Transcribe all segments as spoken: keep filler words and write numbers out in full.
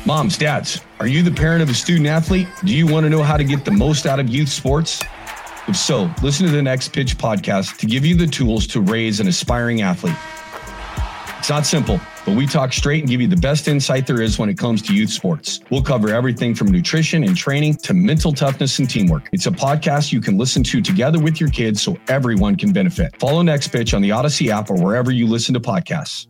Moms, dads, are you the parent of a student athlete? Do you want to know how to get the most out of youth sports? If so, listen to the Next Pitch podcast to give you the tools to raise an aspiring athlete. It's not simple, but we talk straight and give you the best insight there is when it comes to youth sports. We'll cover everything from nutrition and training to mental toughness and teamwork. It's a podcast you can listen to together with your kids so everyone can benefit. Follow Next Pitch on the Odyssey app or wherever you listen to podcasts.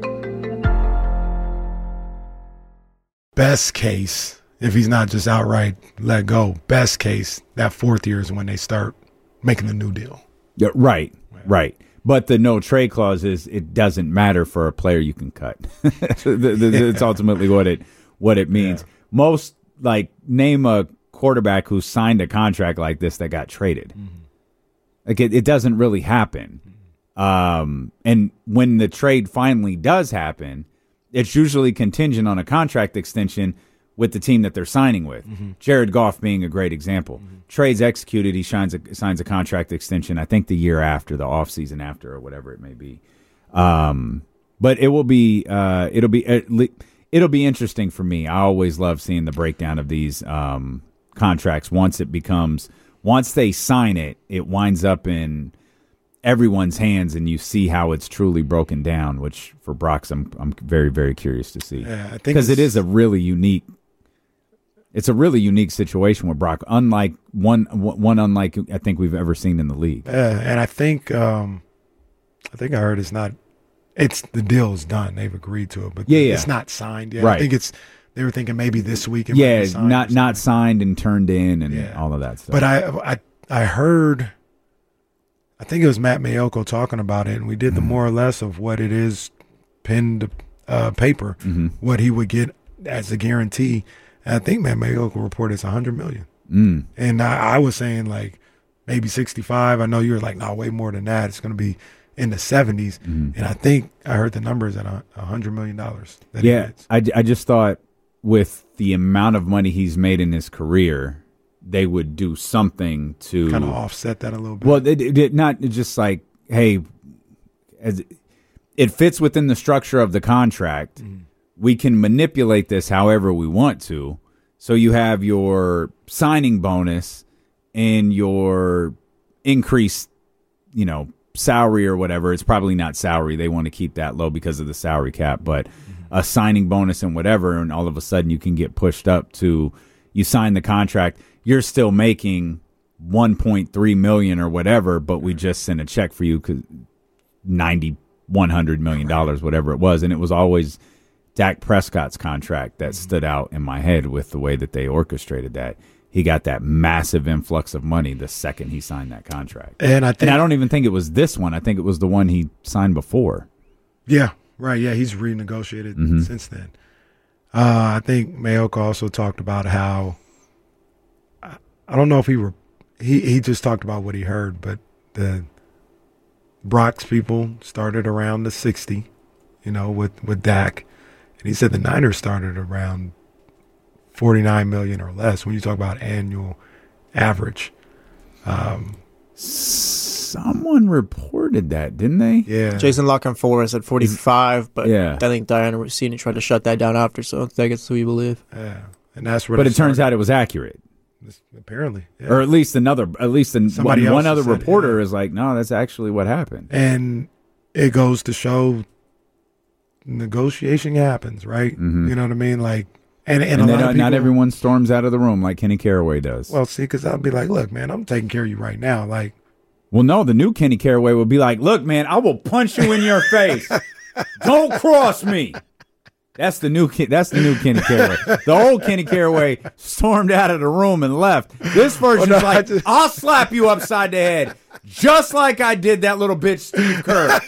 Best case, if he's not just outright let go, best case, that fourth year is when they start making the new deal. Yeah, right, right. But the no trade clause is it doesn't matter for a player you can cut. the, the, yeah. It's ultimately what it what it means. Yeah. Most, like, name a quarterback who signed a contract like this that got traded. Mm-hmm. Like, it, it doesn't really happen. Mm-hmm. Um, and when the trade finally does happen, it's usually contingent on a contract extension with the team that they're signing with. Mm-hmm. Jared Goff being a great example. Mm-hmm. Trade's executed, he signs a, signs a contract extension, I think the year after, the offseason after, or whatever it may be. Um, but it will be uh, it'll be it'll be interesting for me. I always love seeing the breakdown of these um, contracts. Once it becomes once they sign it, it winds up in everyone's hands, and you see how it's truly broken down. Which for Brock's, I'm I'm very very curious to see. Yeah, I think because it is a really unique. It's a really unique situation with Brock, unlike one one unlike I think we've ever seen in the league. Yeah, and I think um, I think I heard it's not. It's the deal is done. They've agreed to it, but yeah, the, yeah. it's not signed yet. Right. I think it's. They were thinking maybe this week. It yeah, might be signed not not signed and turned in and yeah. all of that stuff. But I I I heard. I think it was Matt Mayoko talking about it, and we did the mm-hmm. more or less of what it is pinned to uh, paper, mm-hmm. what he would get as a guarantee. And I think Matt Mayoko reported it's one hundred million dollars. Mm. And I, I was saying like maybe sixty-five. I know you were like, no, way more than that. It's going to be in the seventies. Mm. And I think I heard the numbers at one hundred million dollars. That yeah, he gets. I, I just thought with the amount of money he's made in his career, they would do something to kind of offset that a little bit. Well, it, it, it not just like, hey, as it, it fits within the structure of the contract. Mm. We can manipulate this however we want to. So you have your signing bonus and your increased, you know, salary or whatever. It's probably not salary. They want to keep that low because of the salary cap, but mm-hmm. a signing bonus and whatever. And all of a sudden you can get pushed up to, you sign the contract. You're still making one point three million dollars or whatever, but we just sent a check for you because ninety, one hundred million dollars, whatever it was. And it was always Dak Prescott's contract that stood out in my head with the way that they orchestrated that. He got that massive influx of money the second he signed that contract. And I think, and I don't even think it was this one. I think it was the one he signed before. Yeah, right. Yeah, he's renegotiated mm-hmm. since then. Uh, I think Mayoko also talked about how I, I don't know if he were he he just talked about what he heard, but the Brock's people started around the sixty, you know, with with Dak. And he said the Niners started around forty-nine million or less when you talk about annual average. Um, Someone reported that, didn't they? Yeah. Jason La Canfora said forty-five, but yeah. I think Diana Rossini tried to shut that down after, so I think it's who you believe. Yeah. And that's where But it turns out it was accurate. Apparently. Yeah. Or at least another at least an, one, one other reporter it, yeah. is like, no, that's actually what happened. And it goes to show negotiation happens, right? Mm-hmm. You know what I mean? Like, and, and, and a lot of people, not everyone storms out of the room like Kenny Caraway does. Well, see, because I'll be like, look, man, I'm taking care of you right now. Like, well, no, the new Kenny Caraway will be like, look, man, I will punch you in your face. Don't cross me. That's the new that's the new Kenny Caraway. The old Kenny Caraway stormed out of the room and left. This version's well, no, like, just... I'll slap you upside the head, just like I did that little bitch Steve Kerr.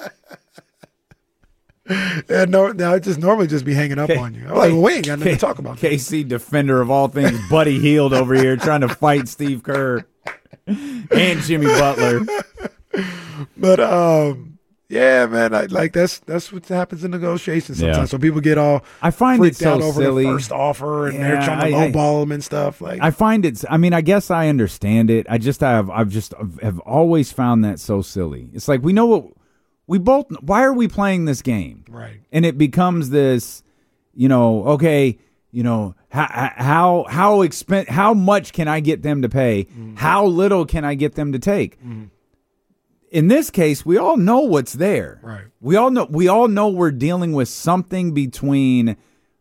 Yeah, no, no, I just normally just be hanging up K- on you. I'm like, well, we ain't got nothing K- to talk about. K C this. Defender of all things, Buddy Hield over here trying to fight Steve Kerr and Jimmy Butler. But um, yeah, man, I, like that's that's what happens in negotiations sometimes. Yeah. So people get all I find freaked it so out over silly. the first offer, and yeah, they're trying to lowball them and stuff. Like I find it. I mean, I guess I understand it. I just have I've just have always found that so silly. It's like we know what. We both, why are we playing this game? Right. And it becomes this, you know, okay, you know, how how how expen- how much can I get them to pay? Mm-hmm. How little can I get them to take? Mm-hmm. In this case, we all know what's there. Right. We all know we all know we're dealing with something between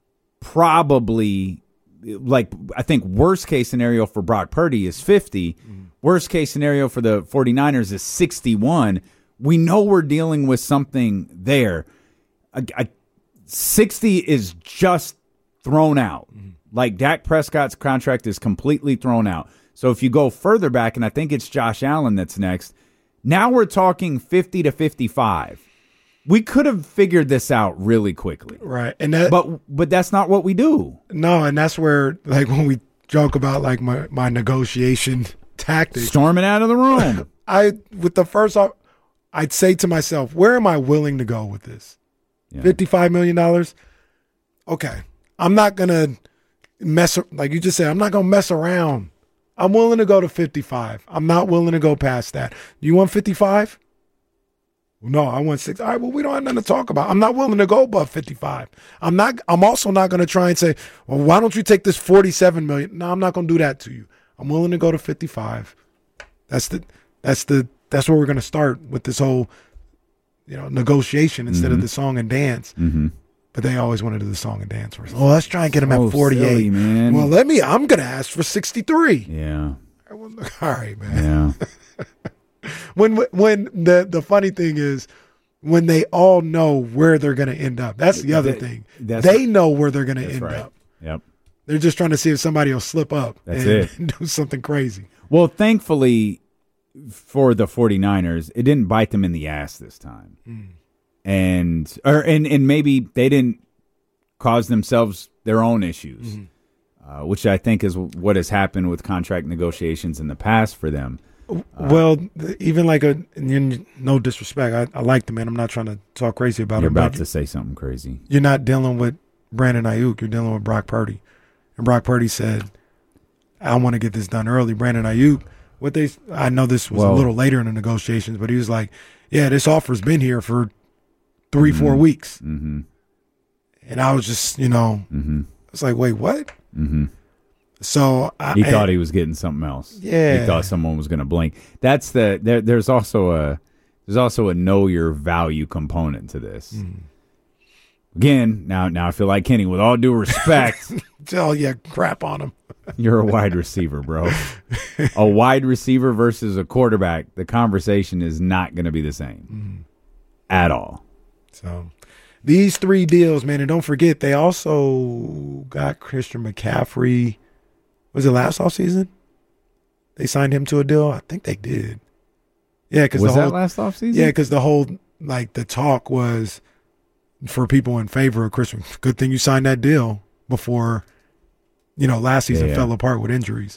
probably, like, I think worst case scenario for Brock Purdy is fifty. Mm-hmm. Worst case scenario for the 49ers is sixty-one. We know we're dealing with something there. I, I, sixty is just thrown out. Mm-hmm. Like, Dak Prescott's contract is completely thrown out. So if you go further back, and I think it's Josh Allen that's next, now we're talking fifty to fifty-five. We could have figured this out really quickly. Right. And that, but but that's not what we do. No, and that's where, like, when we joke about, like, my, my negotiation tactics. Storming out of the room. I, with the first, I'd say to myself, where am I willing to go with this? Yeah. fifty-five million dollars? Okay. I'm not going to mess, like you just said, I'm not going to mess around. I'm willing to go to fifty-five. I'm not willing to go past that. Do you want fifty-five? No, I want six. All right, well, we don't have nothing to talk about. I'm not willing to go above fifty-five. I'm not. I'm also not going to try and say, well, why don't you take this forty-seven million dollars? No, I'm not going to do that to you. I'm willing to go to fifty-five. That's the. That's the. That's where we're going to start with this whole, you know, negotiation instead mm-hmm. of the song and dance. Mm-hmm. But they always wanted to do the song and dance first. Oh, let's try and get him so at forty-eight. Silly, man. Well, let me. I'm going to ask for sixty-three. Yeah. All right, man. Yeah. when when the the funny thing is, when they all know where they're going to end up. That's the other that, thing. That's they know where they're going to end right. up. Yep. They're just trying to see if somebody will slip up That's and, it. and do something crazy. Well, thankfully for the 49ers, it didn't bite them in the ass this time. Mm. And or and, and maybe they didn't cause themselves their own issues, mm-hmm. uh, which I think is what has happened with contract negotiations in the past for them. Uh, well, even like a no disrespect, I, I like the man. I'm not trying to talk crazy about you're him. You're about to say something crazy. You're not dealing with Brandon Ayuk. You're dealing with Brock Purdy, and Brock Purdy said, "I want to get this done early." Brandon Ayuk, what they I know this was well, a little later in the negotiations, but he was like, "Yeah, this offer's been here for three, mm-hmm. four weeks," mm-hmm. and I was just, you know, mm-hmm. it's like, wait, what? Mm-hmm. So I, he thought he was getting something else. Yeah, he thought someone was going to blink. That's the there. There's also a there's also a know your value component to this. Mm. Again, now now I feel like Kenny, with all due respect, tell you crap on him. You're a wide receiver, bro. A wide receiver versus a quarterback. The conversation is not going to be the same mm. at all. So these three deals, man, and don't forget they also got Christian McCaffrey. Was it last offseason? They signed him to a deal? I think they did. Yeah, because was the whole, that last offseason? Yeah, because the whole, like, the talk was for people in favor of Christian. Good thing you signed that deal before, you know, last season yeah, yeah. fell apart with injuries.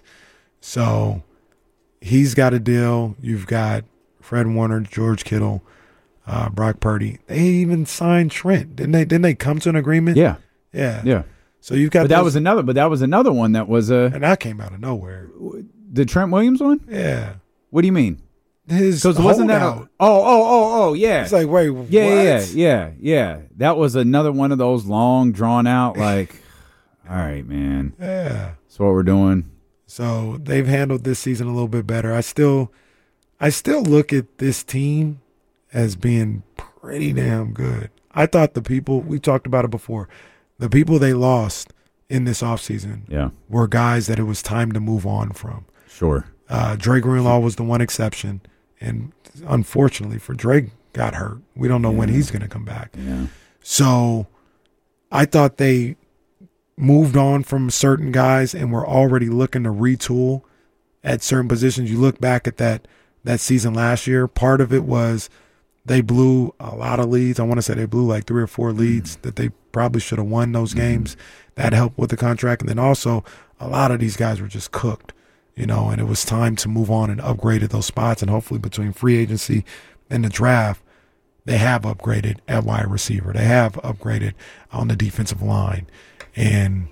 So he's got a deal. You've got Fred Warner, George Kittle, uh, Brock Purdy. They even signed Trent. Didn't they? Didn't they come to an agreement? Yeah. Yeah. Yeah. So you've got but that those, was another. But that was another one that was a. And that came out of nowhere. The Trent Williams one? Yeah. What do you mean? His wasn't that? A, oh, oh, oh, oh, yeah. It's like, wait, yeah, what? yeah, yeah, yeah. That was another one of those long, drawn out. Like, all right, man. Yeah. That's what we're doing. So they've handled this season a little bit better. I still, I still look at this team as being pretty damn good. I thought the people we talked about it before. The people they lost in this offseason yeah. were guys that it was time to move on from. Sure. Uh, Dre Greenlaw was the one exception. And unfortunately for Dre, got hurt. We don't know yeah. when he's going to come back. Yeah. So I thought they moved on from certain guys and were already looking to retool at certain positions. You look back at that that season last year, part of it was they blew a lot of leads. I want to say they blew like three or four leads mm-hmm. that they probably should have won those mm-hmm. games. That helped with the contract. And then also a lot of these guys were just cooked, you know, and it was time to move on and upgraded those spots. And hopefully between free agency and the draft, they have upgraded at wide receiver. They have upgraded on the defensive line. And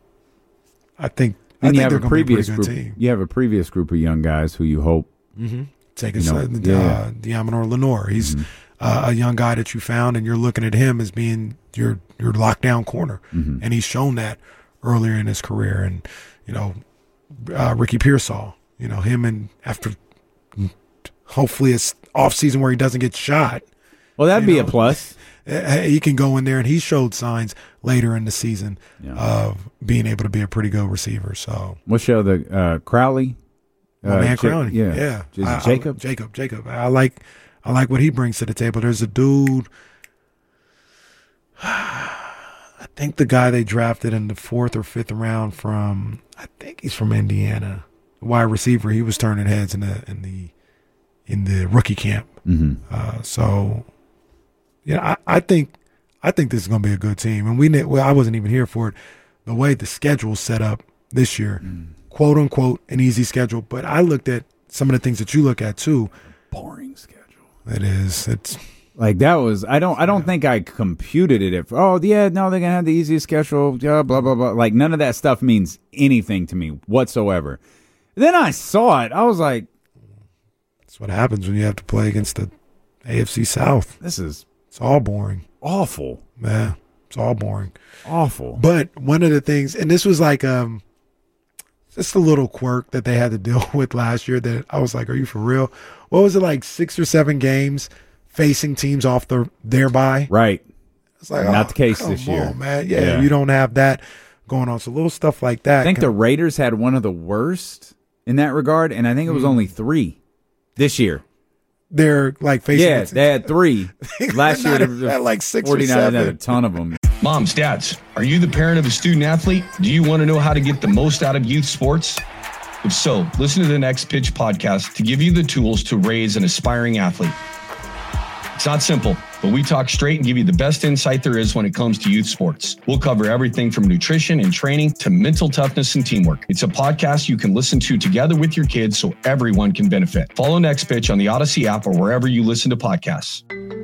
I think, I and think you have a previous be a group. Team. You have a previous group of young guys who you hope mm-hmm. take a you know, uh, yeah. Diamonor Lenore. He's mm-hmm. uh, a young guy that you found, and you're looking at him as being your your lockdown corner, mm-hmm. and he's shown that earlier in his career. And, you know, uh, Ricky Pearsall, you know, him and after hopefully it's off season where he doesn't get shot. Well, that'd be know, a plus. He can go in there, and he showed signs later in the season yeah. of being able to be a pretty good receiver. So we'll show the uh, Crowley. My uh, man J- Crowley. Yeah. Yeah. Just I, Jacob? I, Jacob. Jacob. I like I like what he brings to the table. There's a dude, I think the guy they drafted in the fourth or fifth round from, I think he's from Indiana, wide receiver. He was turning heads in the in the in the rookie camp. Mm-hmm. Uh, so, yeah, I, I think I think this is going to be a good team. And we well, I wasn't even here for it. The way the schedule's set up this year, mm. quote unquote, an easy schedule. But I looked at some of the things that you look at too. Boring schedule. It is. It's like that was. I don't. I don't think I computed it. If oh yeah, no, they're gonna have the easiest schedule. Yeah, blah blah blah. Like none of that stuff means anything to me whatsoever. Then I saw it. I was like, that's what happens when you have to play against the A F C South. This is it's all boring. Awful. Yeah, it's all boring. Awful. But one of the things, and this was like um, just a little quirk that they had to deal with last year that I was like, are you for real? What was it, like six or seven games facing teams off the thereby? Right. It's like, not oh, the case come this year. on, man. Yeah, Yeah. you don't have that going on. So little stuff like that. I think can- the Raiders had one of the worst in that regard, and I think it was only three this year. They're like facing. Yeah, they had three. Last year, They had like six or forty-nine had a seven. ton of them. Moms, dads, are you the parent of a student athlete? Do you want to know how to get the most out of youth sports? If so, listen to the Next Pitch podcast to give you the tools to raise an aspiring athlete. It's not simple, but we talk straight and give you the best insight there is when it comes to youth sports. We'll cover everything from nutrition and training to mental toughness and teamwork. It's a podcast you can listen to together with your kids so everyone can benefit. Follow Next Pitch on the Odyssey app or wherever you listen to podcasts.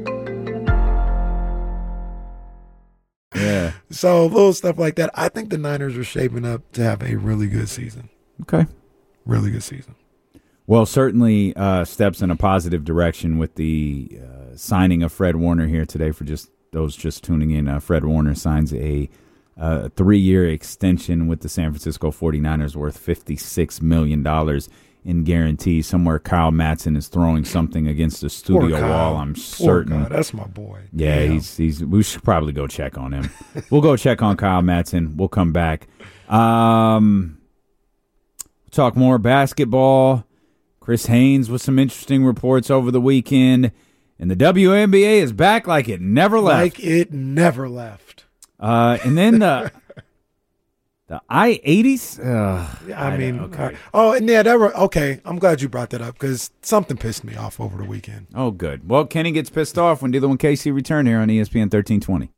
Yeah. So little stuff like that. I think the Niners are shaping up to have a really good season. Okay. Really good season. Well, certainly uh, steps in a positive direction with the uh, signing of Fred Warner here today. For just those just tuning in, uh, Fred Warner signs a uh, three-year extension with the San Francisco forty-niners worth fifty-six million dollars in guarantees. Somewhere Kyle Matson is throwing something against the studio Poor Kyle. wall, I'm Poor certain. Kyle. That's my boy. Yeah, Damn. he's he's. We should probably go check on him. We'll go check on Kyle Matson. We'll come back. Um, talk more basketball. Chris Haynes with some interesting reports over the weekend, and the W N B A is back like it never left. Like it never left. Uh, and then the the I eighties. Uh, Yeah, I, mean, okay. uh, oh, and yeah, that were okay. I'm glad you brought that up because something pissed me off over the weekend. Oh, good. Well, Kenny gets pissed off when D'Lo and Casey return here on E S P N thirteen twenty.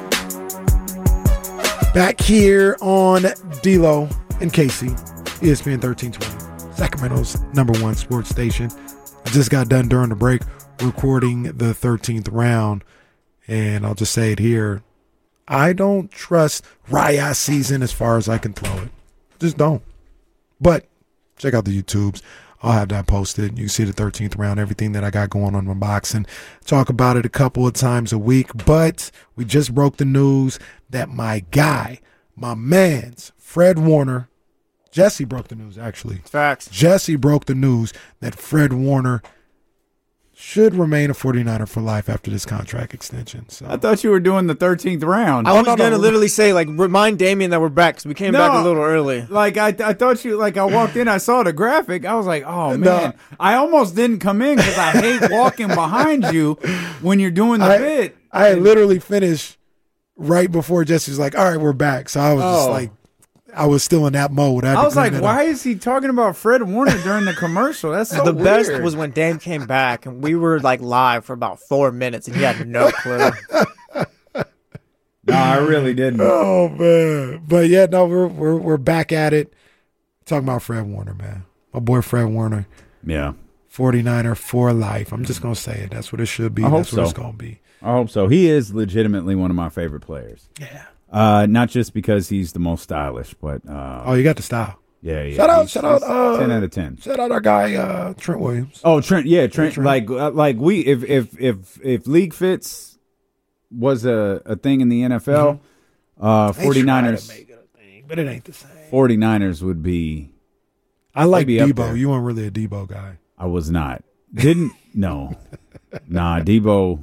Back here on D'Lo and Casey, E S P N thirteen twenty, Sacramento's number one sports station. I just got done during the break recording the thirteenth round, and I'll just say it here. I don't trust Raya season as far as I can throw it. Just don't. But check out the YouTubes. I'll have that posted. You can see the thirteenth round, everything that I got going on in my boxing. Talk about it a couple of times a week. But we just broke the news that my guy, my man's Fred Warner, Jesse broke the news actually. Facts. Jesse broke the news that Fred Warner should remain a forty-niner for life after this contract extension. So I thought you were doing the thirteenth round. I was no, gonna no. literally say, like, remind Damien that we're back because we came No. back a little early. Like I, I thought you. Like I walked in, I saw the graphic. I was like, "Oh No. man!" I almost didn't come in because I hate walking behind you when you're doing the I, bit. I had literally finished right before Jesse was like, all right, we're back. So I was just Oh. like, I was still in that mode. had I to was clean like, that "Why up. is he talking about Fred Warner during the commercial?" That's so the weird. best was when Dame came back and we were like live for about four minutes and he had no clue. No, I really didn't. Oh man. But yeah, no, we're we're we're back at it. Talking about Fred Warner, man. My boy Fred Warner, Yeah, forty-niner for life. I'm just gonna say it. That's what it should be. I hope That's what so. it's gonna be. I hope so. He is legitimately one of my favorite players. Yeah. Uh, not just because he's the most stylish, but uh, Oh, you got the style. yeah, yeah. Shout out, he's- shout out, he's uh, ten out of ten. Shout out our guy, uh, Trent Williams. Oh, Trent, yeah, Trent. Trent. Like, uh, like we, if if if if League Fits was a, a thing in the N F L, uh, They tried to forty-niners. make it a thing. but it ain't the same. 49ers would be. I like maybe up Debo. there. You weren't really a Debo guy. I was not. Didn't no. Nah, Debo.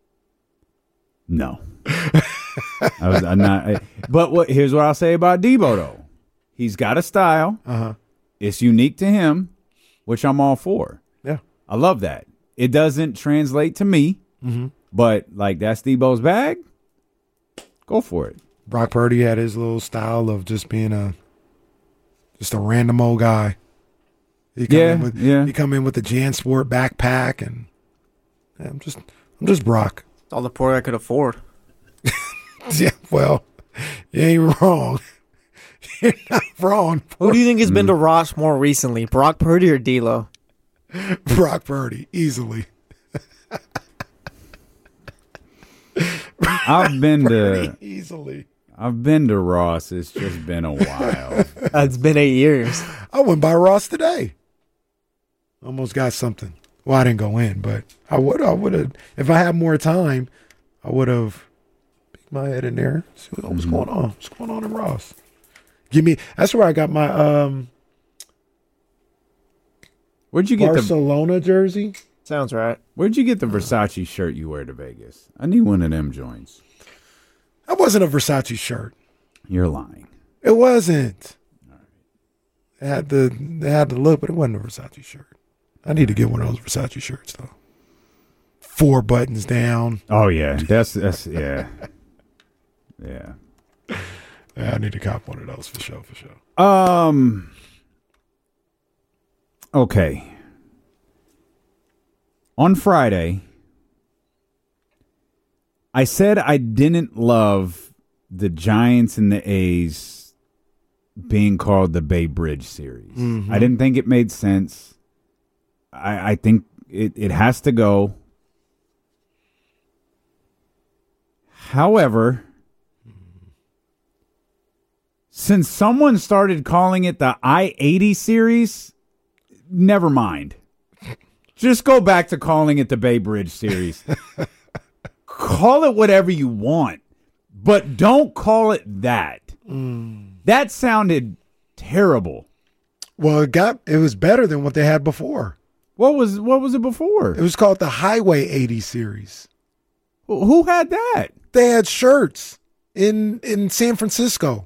No. I was I'm not. I, but what? Here's what I'll say about Debo though. He's got a style. Uh huh. It's unique to him, which I'm all for. Yeah. I love that. It doesn't translate to me, Mm-hmm. but like that's Debo's bag. Go for it. Brock Purdy had his little style of just being a just a random old guy. He come Yeah, in with, yeah. He come in with the JanSport backpack, and yeah, I'm just I'm just Brock. All the poor I could afford. Yeah, well, you ain't wrong. You're not wrong. Who do you think has been to Ross more recently, Brock Purdy or D'Lo? Brock Purdy, easily. I've been to Easily. I've been to Ross. It's just been a while. Uh, it's been eight years. I went by Ross today. Almost got something. Well, I didn't go in, but I would. I would have. If I had more time, I would have peeked my head in there. See what, what's Mhm. going on. What's going on in Ross? Give me. That's where I got my um Where'd you get the Barcelona jersey. Sounds right. Where'd you get the Versace shirt you wear to Vegas? I need one of them joints. That wasn't a Versace shirt. You're lying. It wasn't. It had the it had the look, but it wasn't a Versace shirt. I need to get one of those Versace shirts though. Four buttons down. Oh yeah, that's that's yeah, yeah. Yeah, I need to cop one of those for sure, for sure. Um. Okay. On Friday, I said I didn't love the Giants and the A's being called the Bay Bridge series. Mhm. I didn't think it made sense. I, I think it, it has to go. However, since someone started calling it the I eighty series, never mind. Just go back to calling it the Bay Bridge series. Call it whatever you want, but don't call it that. Mm. That sounded terrible. Well, it got it was better than what they had before. What was what was it before? It was called the Highway eighty series. Who had that? They had shirts in in San Francisco.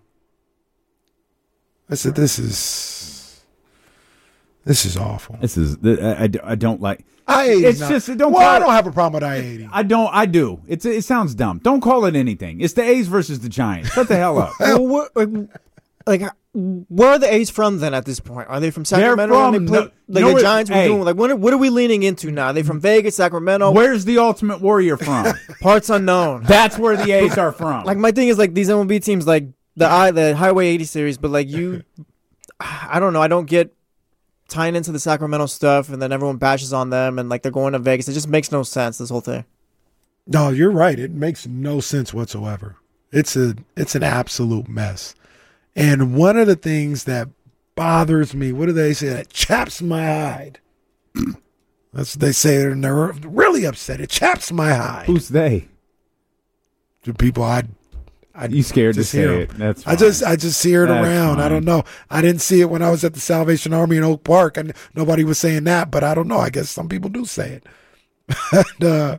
I said, "This is this is awful." This is I, I, I don't like. I eighty. It's just don't. Well, call I it- don't have a problem with I eighty. I don't. I do. It's it sounds dumb. Don't call it anything. It's the A's versus the Giants. Shut the hell up. Well, where, like, where are the A's from then at this point? Are they from Sacramento? from- Are they play, no- like no, the Giants were hey. doing? Like, what are, what are we leaning into now? Are they from Vegas, Sacramento? Where's the Ultimate Warrior from? Parts unknown. That's where the A's are from. Like, my thing is, like, these M L B teams, like the I the Highway eighty series, but like you, I don't know. I don't get tying into the Sacramento stuff, and then everyone bashes on them, and like they're going to Vegas. It just makes no sense. This whole thing. No, you're right. It makes no sense whatsoever. It's a it's an absolute mess. And one of the things that bothers me, what do they say? It chaps my hide. That's what they say, and they're really upset. It chaps my hide. Who's they? The people I, I You scared to just say hear 'em. it. That's I just fine. I just see it That's around. I fine. don't know. I didn't see it when I was at the Salvation Army in Oak Park, and nobody was saying that. But I don't know. I guess some people do say it. and, uh,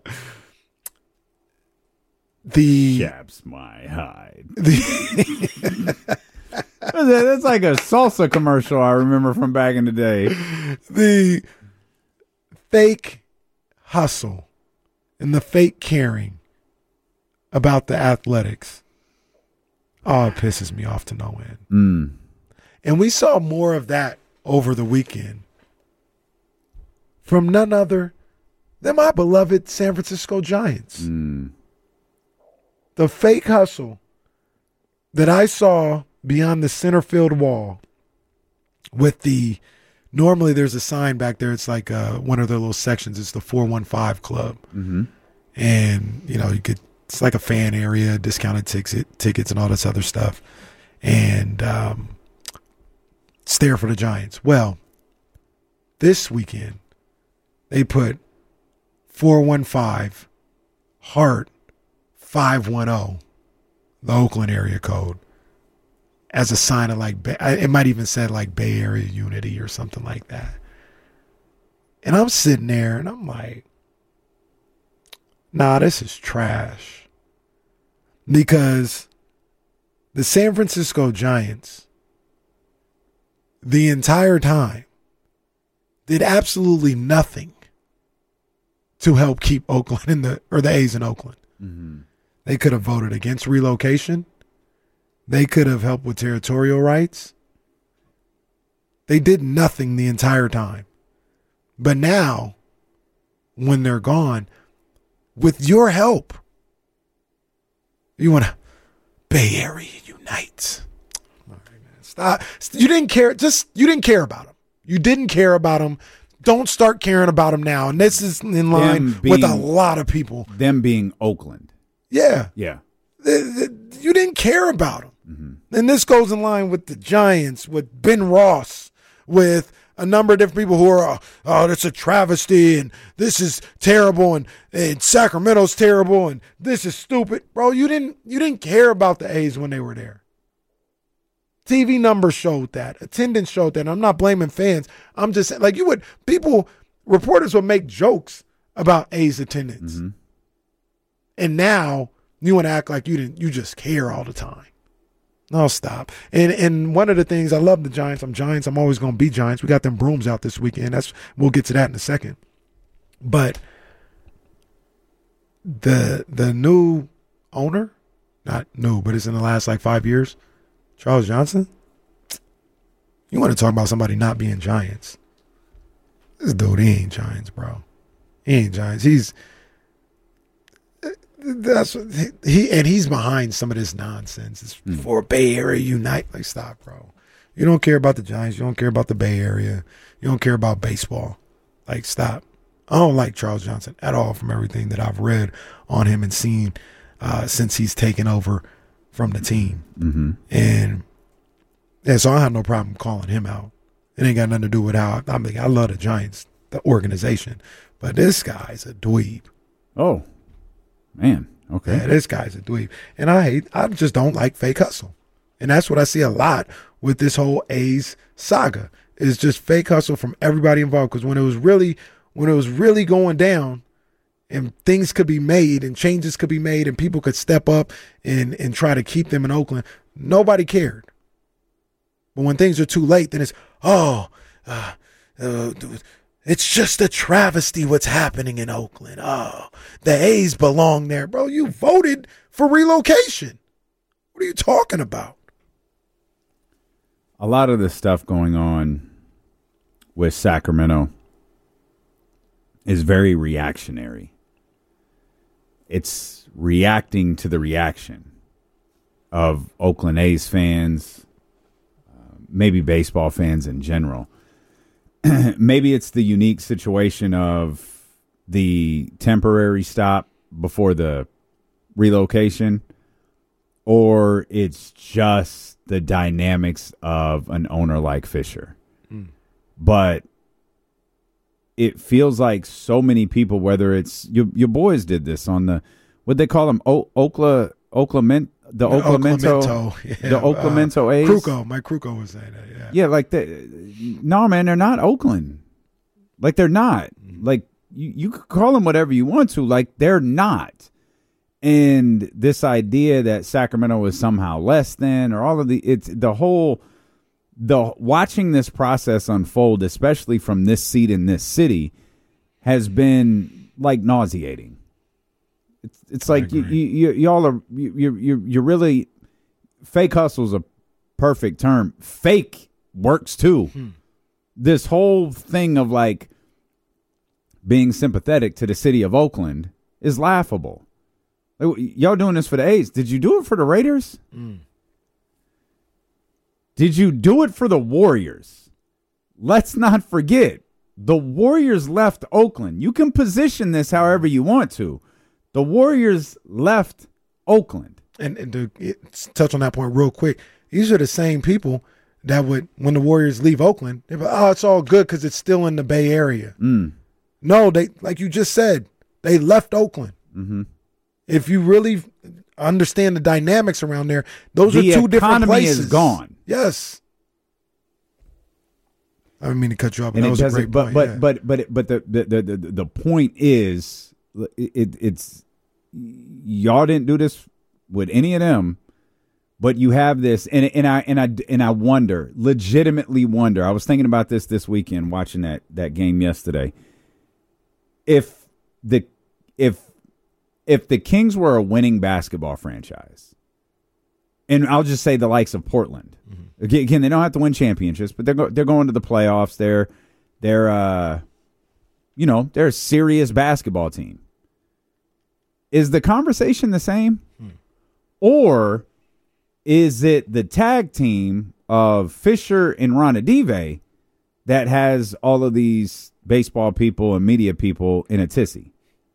the chaps my hide. the That's like a salsa commercial I remember from back in the day. the fake hustle and the fake caring about the athletics. Oh, it pisses me off to no end. Mm. And we saw more of that over the weekend from none other than my beloved San Francisco Giants. Mm. The fake hustle that I saw beyond the center field wall with the, normally there's a sign back there. It's like uh, one of their little sections. It's the four one five Club. Mm-hmm. And, you know, you could, it's like a fan area, discounted ticket, tickets and all this other stuff. And um, it's there for the Giants. Well, this weekend, they put four one five Heart five one zero, the Oakland area code, as a sign of like, it might even said like Bay Area unity or something like that. And I'm sitting there and I'm like, nah, this is trash. Because the San Francisco Giants, the entire time, did absolutely nothing to help keep Oakland in the, or the A's in Oakland. Mm-hmm. They could have voted against relocation. They could have helped with territorial rights. They did nothing the entire time. But now, when they're gone, with your help, you want to Bay Area unite. All right, man. Stop. You didn't care. Just you didn't care about them. You didn't care about them. Don't start caring about them now. And this is in line being, with a lot of people. Them being Oakland. Yeah. Yeah. You didn't care about them. Mm-hmm. And this goes in line with the Giants, with Ben Ross, with a number of different people who are, oh, that's a travesty, and this is terrible, and, and Sacramento's terrible, and this is stupid. Bro, you didn't you didn't care about the A's when they were there. T V numbers showed that. Attendance showed that. And I'm not blaming fans. I'm just saying, like, you would, people, reporters would make jokes about A's attendance. Mm-hmm. And now you want to act like you didn't, you just care all the time. No, stop. And and one of the things, I love the Giants. I'm Giants. I'm always going to be Giants. We got them brooms out this weekend. That's we'll get to that in a second. But the the new owner, not new, but it's in the last like five years, Charles Johnson. You want to talk about somebody not being Giants? This dude, he ain't Giants, bro. He ain't Giants. He's That's what he and he's behind some of this nonsense. It's mm. for Bay Area unite. Like, stop, bro. You don't care about the Giants. You don't care about the Bay Area. You don't care about baseball. Like, stop. I don't like Charles Johnson at all from everything that I've read on him and seen uh, since he's taken over from the team. Mm-hmm. And yeah, so I have no problem calling him out. It ain't got nothing to do with how I mean. I love the Giants, the organization, but this guy's a dweeb. Oh. Man, okay. Yeah, this guy's a dweeb. And I hate, I just don't like fake hustle. And that's what I see a lot with this whole A's saga, is just fake hustle from everybody involved. Because when it was really, when it was really going down and things could be made and changes could be made and people could step up and, and try to keep them in Oakland, nobody cared. But when things are too late, then it's, oh, uh, uh, it's just a travesty what's happening in Oakland. Oh, the A's belong there. Bro, you voted for relocation. What are you talking about? A lot of the stuff going on with Sacramento is very reactionary. It's reacting to the reaction of Oakland A's fans, uh, maybe baseball fans in general. Maybe it's the unique situation of the temporary stop before the relocation, or it's just the dynamics of an owner like Fisher. Mm. But it feels like so many people, whether it's your, your boys did this on the, what they call them, o- Okla, Oklament, the yeah, Oklamento, Oklamento, yeah, the Oklamento uh, A's. Kruko, Mike Kruko was saying that, yeah. Yeah, like, the, no, man, they're not Oakland. Like, they're not. Mm-hmm. Like, you, you could call them whatever you want to. Like, they're not. And this idea that Sacramento is somehow less than, or all of the, it's the whole, the watching this process unfold, especially from this seat in this city, has been like nauseating. It's it's like you, you, y'all are you you you're really, fake hustle's a perfect term. Fake works too. Hmm. This whole thing of like being sympathetic to the city of Oakland is laughable. Like, y'all doing this for the A's. Did you do it for the Raiders? Mm. Did you do it for the Warriors? Let's not forget, the Warriors left Oakland. You can position this however you want to. The Warriors left Oakland. And, and to touch on that point real quick, these are the same people that would, when the Warriors leave Oakland, they're like, oh, it's all good because it's still in the Bay Area. Mm. No, they, like you just said, they left Oakland. Mm-hmm. If you really, understand the dynamics around there. Those the are two different places. Is gone. Yes. I didn't mean to cut you off, but and that was a great but, point. But yeah. but but but the the, the the point is, it, it's y'all didn't do this with any of them, but you have this, and and I and I and I wonder, legitimately wonder. I was thinking about this this weekend, watching that that game yesterday. If the if if the Kings were a winning basketball franchise, and I'll just say the likes of Portland. Mm-hmm. Again, they don't have to win championships, but they're go, they're going to the playoffs. They're they're uh, you know, they're a serious basketball team. Is the conversation the same, hmm. or is it the tag team of Fisher and Ronadive that has all of these baseball people and media people in a tizzy?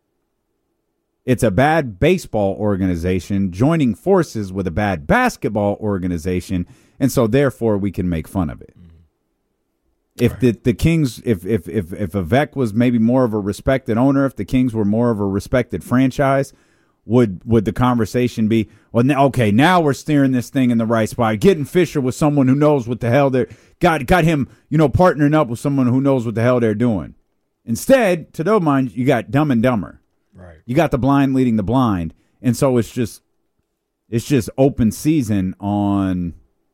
It's a bad baseball organization joining forces with a bad basketball organization, and so therefore we can make fun of it. Mm-hmm. If right. the the Kings, if if if if Avec was maybe more of a respected owner, if the Kings were more of a respected franchise, would would the conversation be, well, now, okay, now we're steering this thing in the right spot, getting Fisher with someone who knows what the hell they're got got him, you know, partnering up with someone who knows what the hell they're doing. Instead, to their mind, you got Dumb and Dumber. Right. You got the blind leading the blind, and so it's just it's just open season on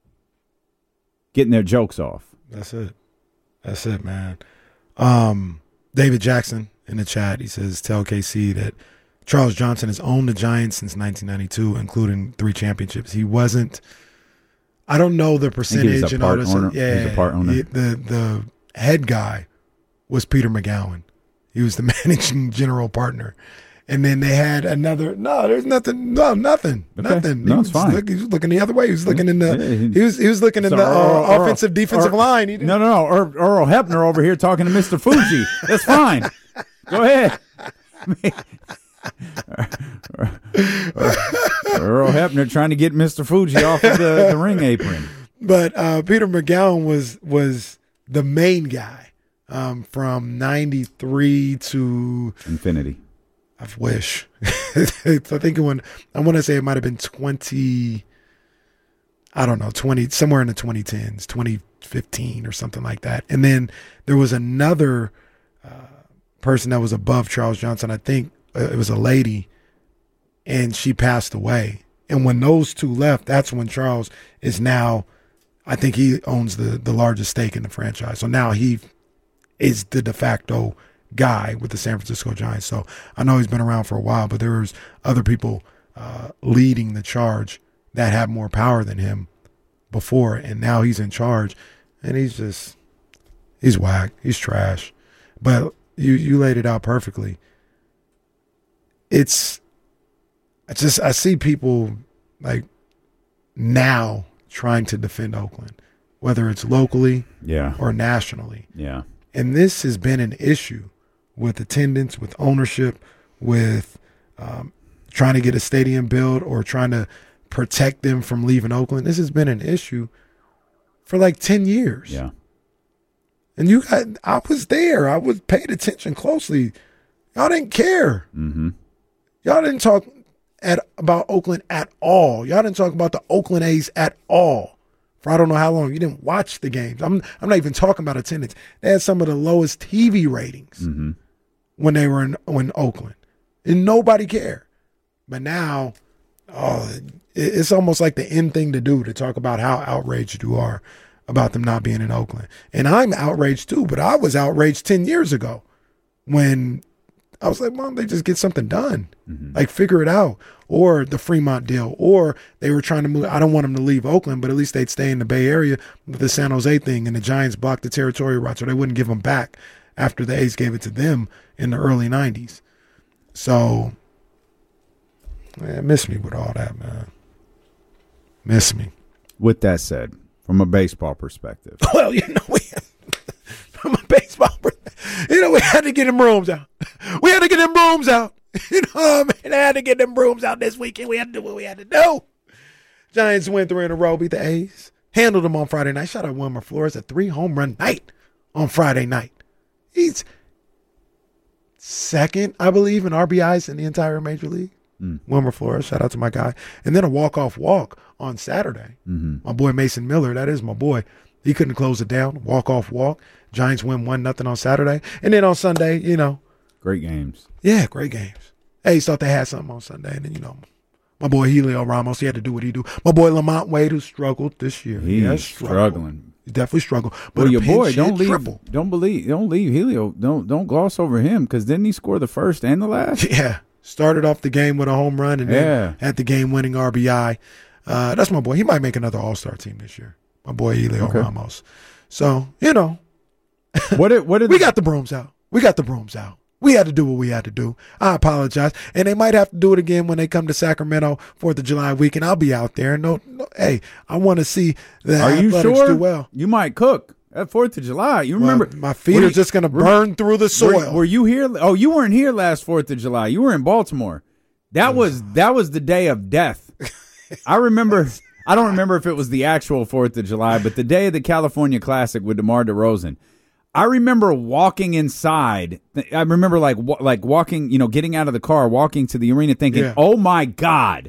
getting their jokes off. That's it. That's it, man. Um, David Jackson in the chat, he says, tell K C that Charles Johnson has owned the Giants since nineteen ninety-two, including three championships. He wasn't. I don't know the percentage and all this. Owner. Yeah, he was a part owner. He, the the head guy was Peter McGowan. He was the managing general partner. And then they had another. No, there's nothing. No, nothing. Okay. Nothing. No, he it's fine. Look, he was looking the other way. He was looking in the. Yeah, he, he was. He was looking in so the uh, Earl, Earl, offensive defensive Earl, line. He didn't. No, no, no. Earl, Earl Hebner over here talking to Mister Fuji. That's fine. Go ahead. Earl Hebner trying to get Mister Fuji off of the, the ring apron. But uh, Peter McGowan was was the main guy um, from ninety-three to infinity. I wish. I think when I want to say it might have been twenty. I don't know, twenty somewhere in the twenty tens, twenty fifteen or something like that. And then there was another uh, person that was above Charles Johnson. I think uh, it was a lady, and she passed away. And when those two left, that's when Charles is now. I think he owns the the largest stake in the franchise. So now he is the de facto guy with the San Francisco Giants. So I know he's been around for a while, but there's other people uh, leading the charge that had more power than him before, and now he's in charge, and he's just he's whack. He's trash. But you you laid it out perfectly. It's I just I see people like now trying to defend Oakland, whether it's locally yeah. or nationally. Yeah. And this has been an issue with attendance, with ownership, with um, trying to get a stadium built or trying to protect them from leaving Oakland. This has been an issue for like ten years. Yeah. And you got, I was there. I was paid attention closely. Y'all didn't care. Mm-hmm. Y'all didn't talk at about Oakland at all. Y'all didn't talk about the Oakland A's at all for I don't know how long. You didn't watch the games. I'm I'm not even talking about attendance. They had some of the lowest T V ratings mm-hmm. when they were in, in Oakland, and nobody cared. But now, oh, it, it's almost like the end thing to do to talk about how outraged you are about them not being in Oakland. And I'm outraged too, but I was outraged ten years ago when I was like, why don't they just get something done? Mm-hmm. Like figure it out. Or the Fremont deal. Or they were trying to move. I don't want them to leave Oakland, but at least they'd stay in the Bay Area with the San Jose thing, and the Giants blocked the territorial route, so they wouldn't give them back after the A's gave it to them in the early nineties. So, man, miss me with all that, man. Miss me. With that said, from a baseball perspective. Well, you know, we from a baseball perspective, you know, we had to get them brooms out. We had to get them brooms out. You know what I mean? I had to get them brooms out this weekend. We had to do what we had to do. Giants win three in a row, beat the A's. Handled them on Friday night. Shout out Wilmer Flores, a three home run night on Friday night. He's second, I believe, in R B Is in the entire Major League. Mm. Wilmer Flores, shout out to my guy. And then a walk-off walk on Saturday. Mm-hmm. My boy Mason Miller, that is my boy. He couldn't close it down. Walk-off walk. Giants win one nothing on Saturday. And then on Sunday, you know. Great games. Yeah, great games. Hey, thought they had something on Sunday. And then, you know, my boy Helio Ramos, he had to do what he do. My boy Lamont Wade, who struggled this year. He's yes, struggling. He definitely struggled. But Well, a your boy, pinch don't hit leave, triple. don't believe, don't leave Helio. Don't don't gloss over him because didn't he score the first and the last? Yeah. Started off the game with a home run and then Yeah. had the game-winning R B I. Uh, that's my boy. He might make another All-Star team this year. My boy Helio Okay. Ramos. So, you know, What did, what did we got the brooms out. We got the brooms out. We had to do what we had to do. I apologize. And they might have to do it again when they come to Sacramento fourth of July weekend. I'll be out there. No, no hey, I want to see the Are you Athletics sure? do well. You might cook at Fourth of July. You Well, remember my feet were are you- just going to were- burn through the Were, soil. were you here? Oh, you weren't here last Fourth of July. You were in Baltimore. That was that was the day of death. I remember. I don't remember if it was the actual Fourth of July, but the day of the California Classic with DeMar DeRozan. I remember walking inside. I remember like wa- like walking, you know, getting out of the car, walking to the arena, thinking, Yeah. "Oh my God,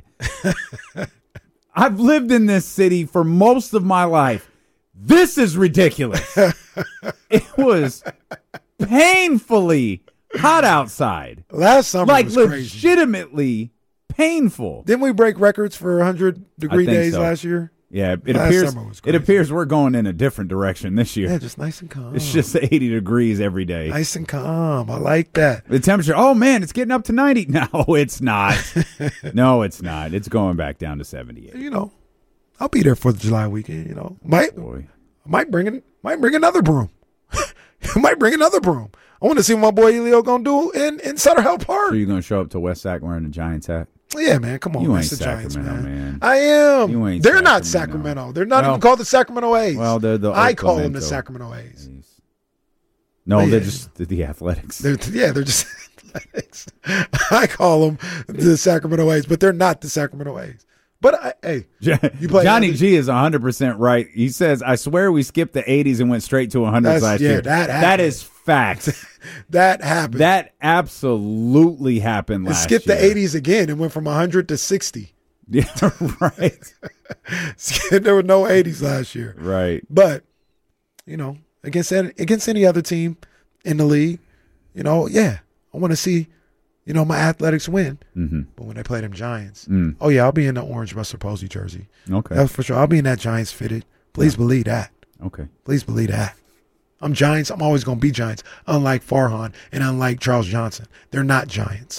I've lived in this city for most of my life. This is ridiculous." It was painfully hot outside, Last summer like was crazy. legitimately painful. Didn't we break records for one hundred degree think days so. last year? Yeah, it Last appears summer was it crazy. appears we're going in a different direction this year. Yeah, just nice and calm. It's just eighty degrees every day. nice and calm. I like that. The temperature, oh man, it's getting up to ninety. No, it's not. No, it's not. It's going back down to seventy-eight. You know, I'll be there for the July weekend. You know, might Boy. might bring in, might bring another broom. might bring another broom. I want to see what my boy Elio gonna do in in Sutter Hill Park. So you're going to show up to West Sac wearing a Giants hat? Yeah, man, come on. You That's ain't the Giants, Sacramento, man. man. I am. You ain't They're not Sacramento. Sacramento. They're not Well- even called the Sacramento A's. Well, they're the I Oak call them the Lamento. Sacramento A's. No, Oh, they're yeah. just the, the Athletics. They're yeah, they're just athletics. I call them the Sacramento A's, but they're not the Sacramento A's. But I, hey, you play Johnny every- G is one hundred percent right. He says, I swear we skipped the eighties and went straight to one hundreds That's- last yeah, year. that that happened. is fact. that happened. That absolutely happened It last skipped year. the eighties again. It went from one hundred to sixty. Yeah, right. There were no eighties last year. Right. But, you know, against any, against any other team in the league, you know, yeah, I want to see, you know, my Athletics win. Mm-hmm. But when they play them Giants, Mm. oh, yeah, I'll be in the orange Russell Posey jersey. Okay. That's for sure. I'll be in that Giants fitted. Please believe that. Okay. Please believe that. I'm Giants. I'm always going to be Giants, unlike Farhan and unlike Charles Johnson. They're not Giants.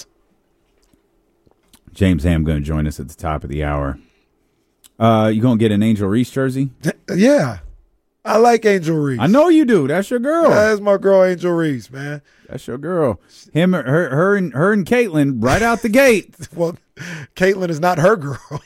James Ham going to join us at the top of the hour. Uh, you going to get an Angel Reese jersey? Yeah. I like Angel Reese. I know you do. That's your girl. That's my girl, Angel Reese, man. That's your girl. Him, her, her, and her and Caitlin right out the gate. Well, Caitlin is not her girl.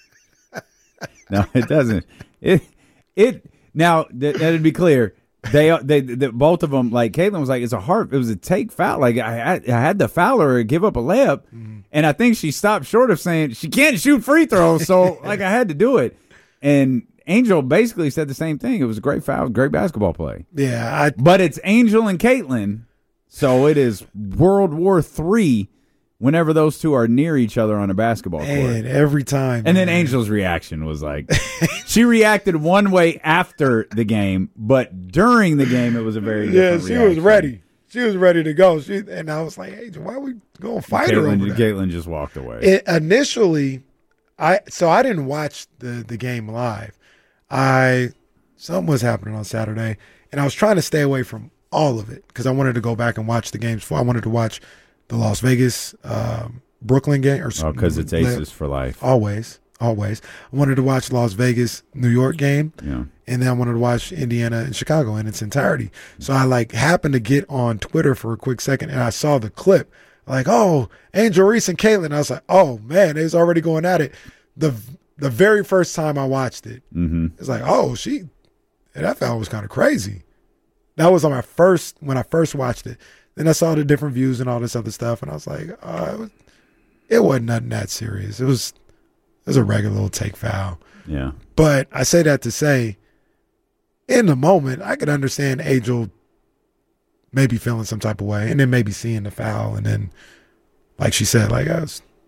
No, it doesn't. It it now that that'd be clear. They they, they both of them, like Caitlin was like, it's a hard, it was a take foul. Like I had, I had to foul her or give up a layup, mm-hmm. and I think she stopped short of saying she can't shoot free throws. So like I had to do it, and Angel basically said the same thing. It was a great foul, great basketball play. Yeah, I, But it's Angel and Caitlin, so it is World War Three. Whenever those two are near each other on a basketball court. man, every time. And man. then Angel's reaction was like, she reacted one way after the game, but during the game, it was a very yeah, different she reaction. was ready. She was ready to go. She and I was like, Angel, why are we going to fight her over Caitlin, that? Caitlin just walked away. It, initially, I so I didn't watch the the game live. I something was happening on Saturday, and I was trying to stay away from all of it because I wanted to go back and watch the games. Before I wanted to watch the Las Vegas um, Brooklyn game, or Oh, because it's Aces for life. Always, always. I wanted to watch Las Vegas New York game, Yeah. and then I wanted to watch Indiana and Chicago in its entirety. So I like happened to get on Twitter for a quick second, and I saw the clip. Like, oh, Angel Reese and Caitlin. I was like, oh man, they was already going at it. The the very first time I watched it, Mm-hmm. it's like, oh, she, that foul was kind of crazy. That was on my first when I first watched it. Then I saw the different views and all this other stuff, and I was like, uh, it, was, it wasn't nothing that serious. It was, it was a regular little take foul. Yeah. But I say that to say, in the moment, I could understand Angel maybe feeling some type of way, and then maybe seeing the foul, and then, like she said, like I was,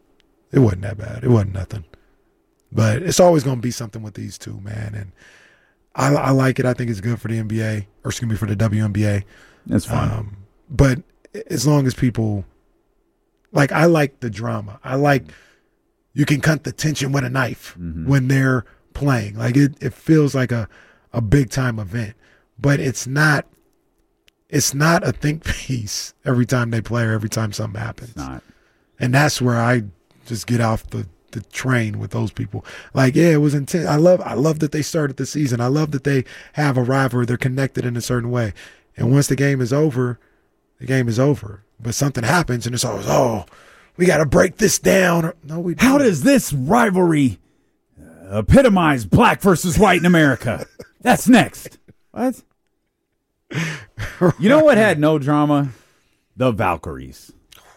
It wasn't that bad. It wasn't nothing. But it's always going to be something with these two, man. And I, I like it. I think it's good for the N B A, or excuse me, for the W N B A. That's fine. Um, but as long as people, like, I like the drama. I like you can cut the tension with a knife mm-hmm. when they're playing. Like, it, it feels like a, a big-time event. But it's not it's not a think piece every time they play or every time something happens. It's not. And that's where I just get off the, the train with those people. Like, yeah, it was intense. I love I love that they started the season. I love that they have a rivalry. They're connected in a certain way. And once the game is over, the game is over. But something happens and it's always, oh, we got to break this down. No, we don't. How does this rivalry epitomize black versus white in America? That's next. What? You know what had no drama? The Valkyries.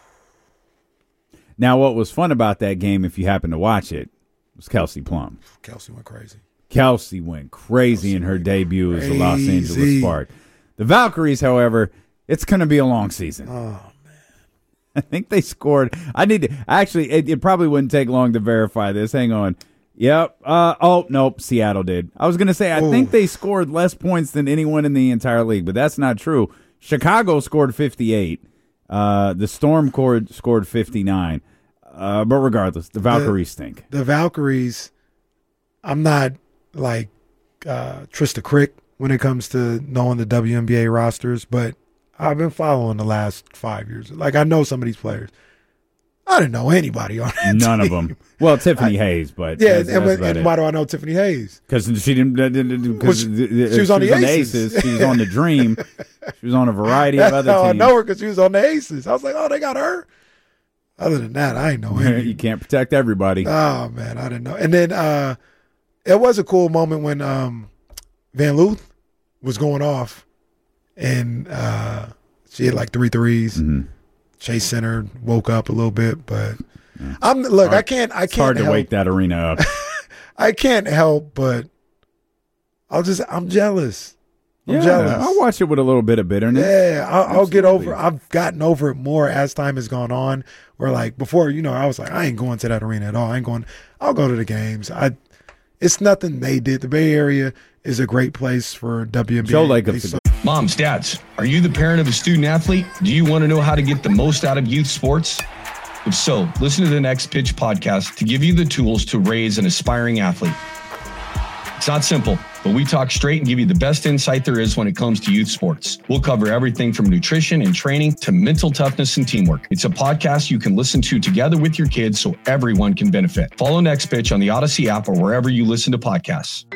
Now, what was fun about that game, if you happen to watch it, was Kelsey Plum. Kelsey went crazy. Kelsey went crazy Kelsey in her debut crazy. as the Los Angeles Spark. The Valkyries, however, it's going to be a long season. Oh, man. I think they scored. I need to actually. It, it probably wouldn't take long to verify this. Hang on. Yep. Uh, oh, nope. Seattle did. I was going to say, I Ooh. think they scored less points than anyone in the entire league, but that's not true. Chicago scored fifty-eight. Uh, the Storm scored, scored fifty-nine. Uh, but regardless, the Valkyries the, stink. The Valkyries, I'm not like uh, Trista Crick when it comes to knowing the W N B A rosters, but I've been following the last five years. Like, I know some of these players. I didn't know anybody on that None team. of them. Well, Tiffany I, Hayes, but yeah. That's, and, that's and why do I know Tiffany Hayes? Because she didn't. Because she, she was on the on Aces. the Aces. She was on the Dream. She was on a variety of other teams. teams. I know her because she was on the Aces. I was like, oh, they got her. Other than that, I ain't know her. You can't protect everybody. Oh man, I didn't know. And then uh, it was a cool moment when um, Van Looth was going off, and uh, she had like three threes. Mm-hmm. Chase Center woke up a little bit, but yeah. I'm look. Hard, I can't. I can't. It's hard to help. wake that arena up. I can't help, but I'll just. I'm jealous. I'm yeah, jealous. I'll watch it with a little bit of bitterness. Yeah, I'll, I'll get over. I've gotten over it more as time has gone on. Where like before, you know, I was like, I ain't going to that arena at all. I ain't going. I'll go to the games. I. It's nothing they did. The Bay Area is a great place for W N B A. Joe like so- Moms, dads, are you the parent of a student athlete? Do you want to know how to get the most out of youth sports? If so, listen to the Next Pitch podcast to give you the tools to raise an aspiring athlete. It's not simple, but we talk straight and give you the best insight there is when it comes to youth sports. We'll cover everything from nutrition and training to mental toughness and teamwork. It's a podcast you can listen to together with your kids so everyone can benefit. Follow Next Pitch on the Odyssey app or wherever you listen to podcasts.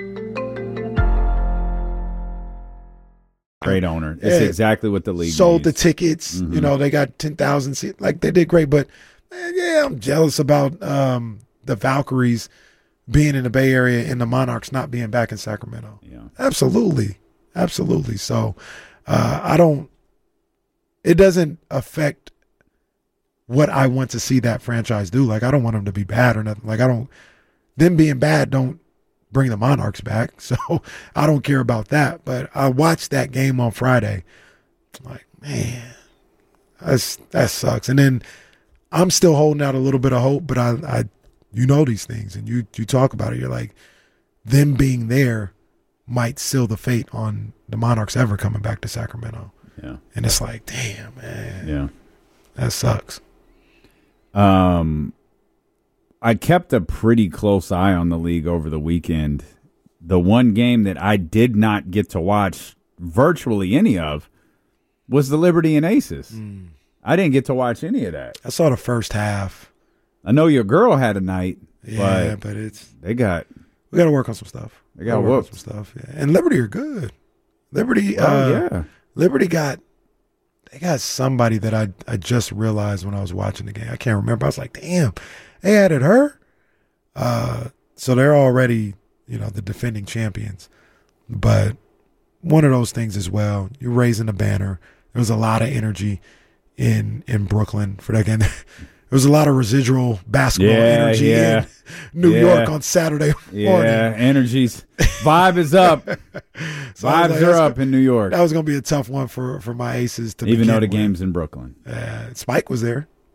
Great owner. It's yeah. exactly what the league sold needs. the tickets. Mm-hmm. You know, they got ten thousand seats. Like, they did great. But, man, yeah, I'm jealous about um, the Valkyries being in the Bay Area and the Monarchs not being back in Sacramento. Yeah, absolutely. Absolutely. So, uh, I don't – it doesn't affect what I want to see that franchise do. Like, I don't want them to be bad or nothing. Like, I don't – them being bad don't – bring the Monarchs back, so I don't care about that. But I watched that game on Friday. I'm like, man, that's that sucks. And then I'm still holding out a little bit of hope, but I, I you know these things, and you you talk about it. You're like, them being there might seal the fate on the Monarchs ever coming back to Sacramento. Yeah, and it's like, damn, man, yeah, that sucks. Um. I kept a pretty close eye on the league over the weekend. The one game that I did not get to watch virtually any of was the Liberty and Aces. Mm. I didn't get to watch any of that. I saw the first half. I know your girl had a night. Yeah, but, but it's they got we got to work on some stuff. They got work on some stuff. Yeah. And Liberty are good. Liberty, oh uh, yeah. Liberty got they got somebody that I I just realized when I was watching the game. I can't remember. I was like, damn. They added her. Uh, so they're already, you know, the defending champions. But one of those things as well, you're raising a banner. There was a lot of energy in in Brooklyn for that game. There was a lot of residual basketball yeah, energy yeah. in New yeah. York on Saturday morning. Yeah, energies. Vibe is up. so Vibes like, are up in New York. That was going to be a tough one for, for my Aces to Even though the with. game's in Brooklyn. Uh, Spike was there.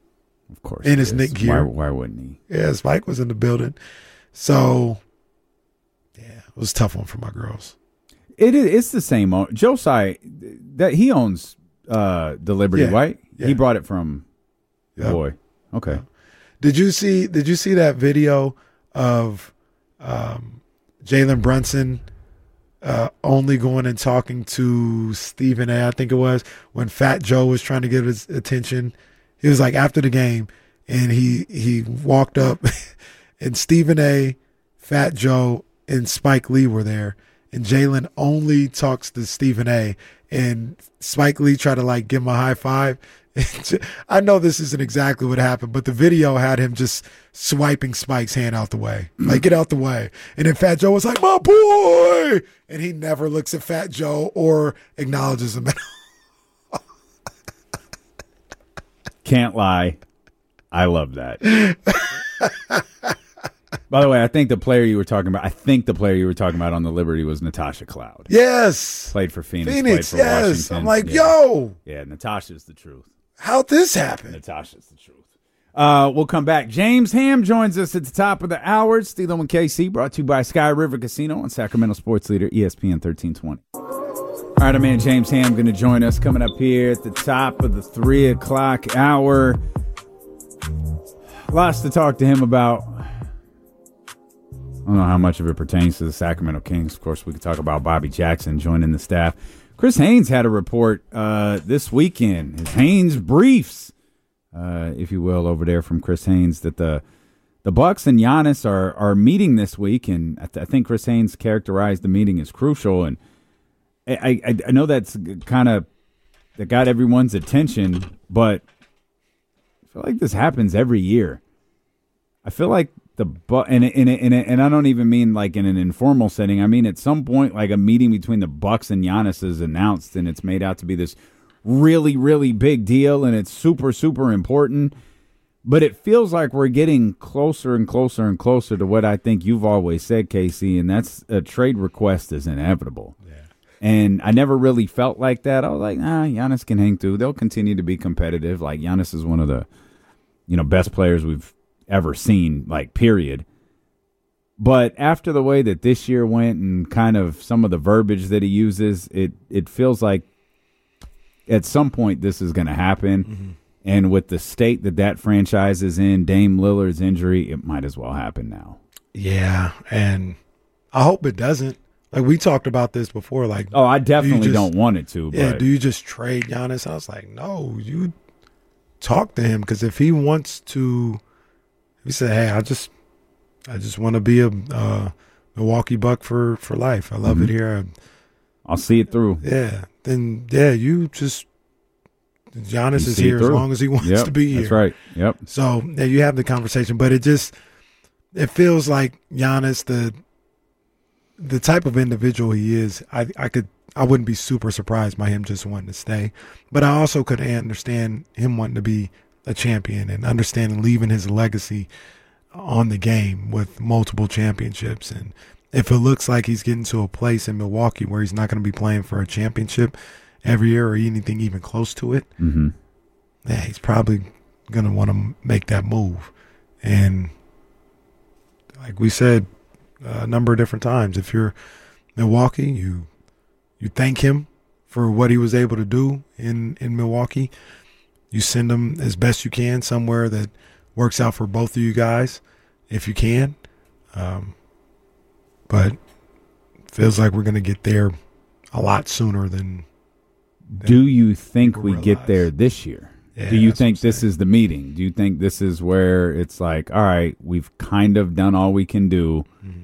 Of course. In his Knick gear. Why, why wouldn't he? Yeah, Spike was in the building. So, yeah, it was a tough one for my girls. It is. It's the same. Josiah, that he owns uh, the Liberty, Yeah, right? yeah. He brought it from Yep. Boy. Okay. Did you see? Did you see that video of um, Jalen Brunson uh, only going and talking to Stephen A? I think it was when Fat Joe was trying to get his attention. He was like after the game, and he he walked up, and Stephen A, Fat Joe, and Spike Lee were there, and Jalen only talks to Stephen A, and Spike Lee tried to like give him a high five. I know this isn't exactly what happened, but the video had him just swiping Spike's hand out the way. Like, get out the way. And then Fat Joe was like, my boy! And he never looks at Fat Joe or acknowledges him. Can't lie. I love that. By the way, I think the player you were talking about, I think the player you were talking about on the Liberty was Natasha Cloud. Yes. Played for Phoenix, Phoenix, played for yes. Washington. I'm like, yeah. yo. Yeah, Natasha's the truth. How'd this happen? Natasha's the truth. Uh, we'll come back. James Ham joins us at the top of the hour. Steeler and K C brought to you by Sky River Casino on Sacramento Sports Leader, E S P N thirteen twenty. All right, our man James Ham going to join us coming up here at the top of the three o'clock hour. Lots to talk to him about. I don't know how much of it pertains to the Sacramento Kings. Of course, we could talk about Bobby Jackson joining the staff. Chris Haynes had a report uh, this weekend. His Haynes briefs, uh, if you will, over there from Chris Haynes, that the the Bucks and Giannis are are meeting this week, and I, th- I think Chris Haynes characterized the meeting as crucial. And I I, I know that's kind of that got everyone's attention, but I feel like this happens every year. I feel like the bu- and and and and I don't even mean like in an informal setting. I mean at some point, like a meeting between the Bucks and Giannis is announced, and it's made out to be this really, really big deal, and it's super, super important. But it feels like we're getting closer and closer and closer to what I think you've always said, K C, and that's a trade request is inevitable. Yeah. And I never really felt like that. I was like, ah, Giannis can hang through. They'll continue to be competitive. Like Giannis is one of the, you know, best players we've ever seen, like, period. But after the way that this year went and kind of some of the verbiage that he uses, it it feels like at some point this is going to happen. Mm-hmm. And with the state that that franchise is in, Dame Lillard's injury, it might as well happen now. Yeah, and I hope it doesn't. Like, we talked about this before. Like, oh, I definitely do just, don't want it to. Yeah, but. do you just trade Giannis? I was like, no, you talk to him, because if he wants to, he said, hey, I just I just want to be a uh, Milwaukee Buck for, for life. I love mm-hmm. it here. I'll see it through. Yeah, then, yeah, you just – Giannis you is here as long as he wants yep, to be here. That's right. Yep. So, yeah, you have the conversation, but it just – it feels like Giannis, the the type of individual he is, I I could I wouldn't be super surprised by him just wanting to stay. But I also could understand him wanting to be a champion and understanding leaving his legacy on the game with multiple championships. And if it looks like he's getting to a place in Milwaukee where he's not going to be playing for a championship every year or anything even close to it, mm-hmm. yeah, he's probably going to want to make that move. And like we said a number of different times, if you're Milwaukee, you you thank him for what he was able to do in, in Milwaukee. You send him as best you can somewhere that works out for both of you guys, if you can. Um, but it feels like we're going to get there a lot sooner than. than Do you think we realize. get there this year? Yeah, Do you think this saying. is the meeting? Do you think this is where it's like, all right, we've kind of done all we can do. Mm-hmm.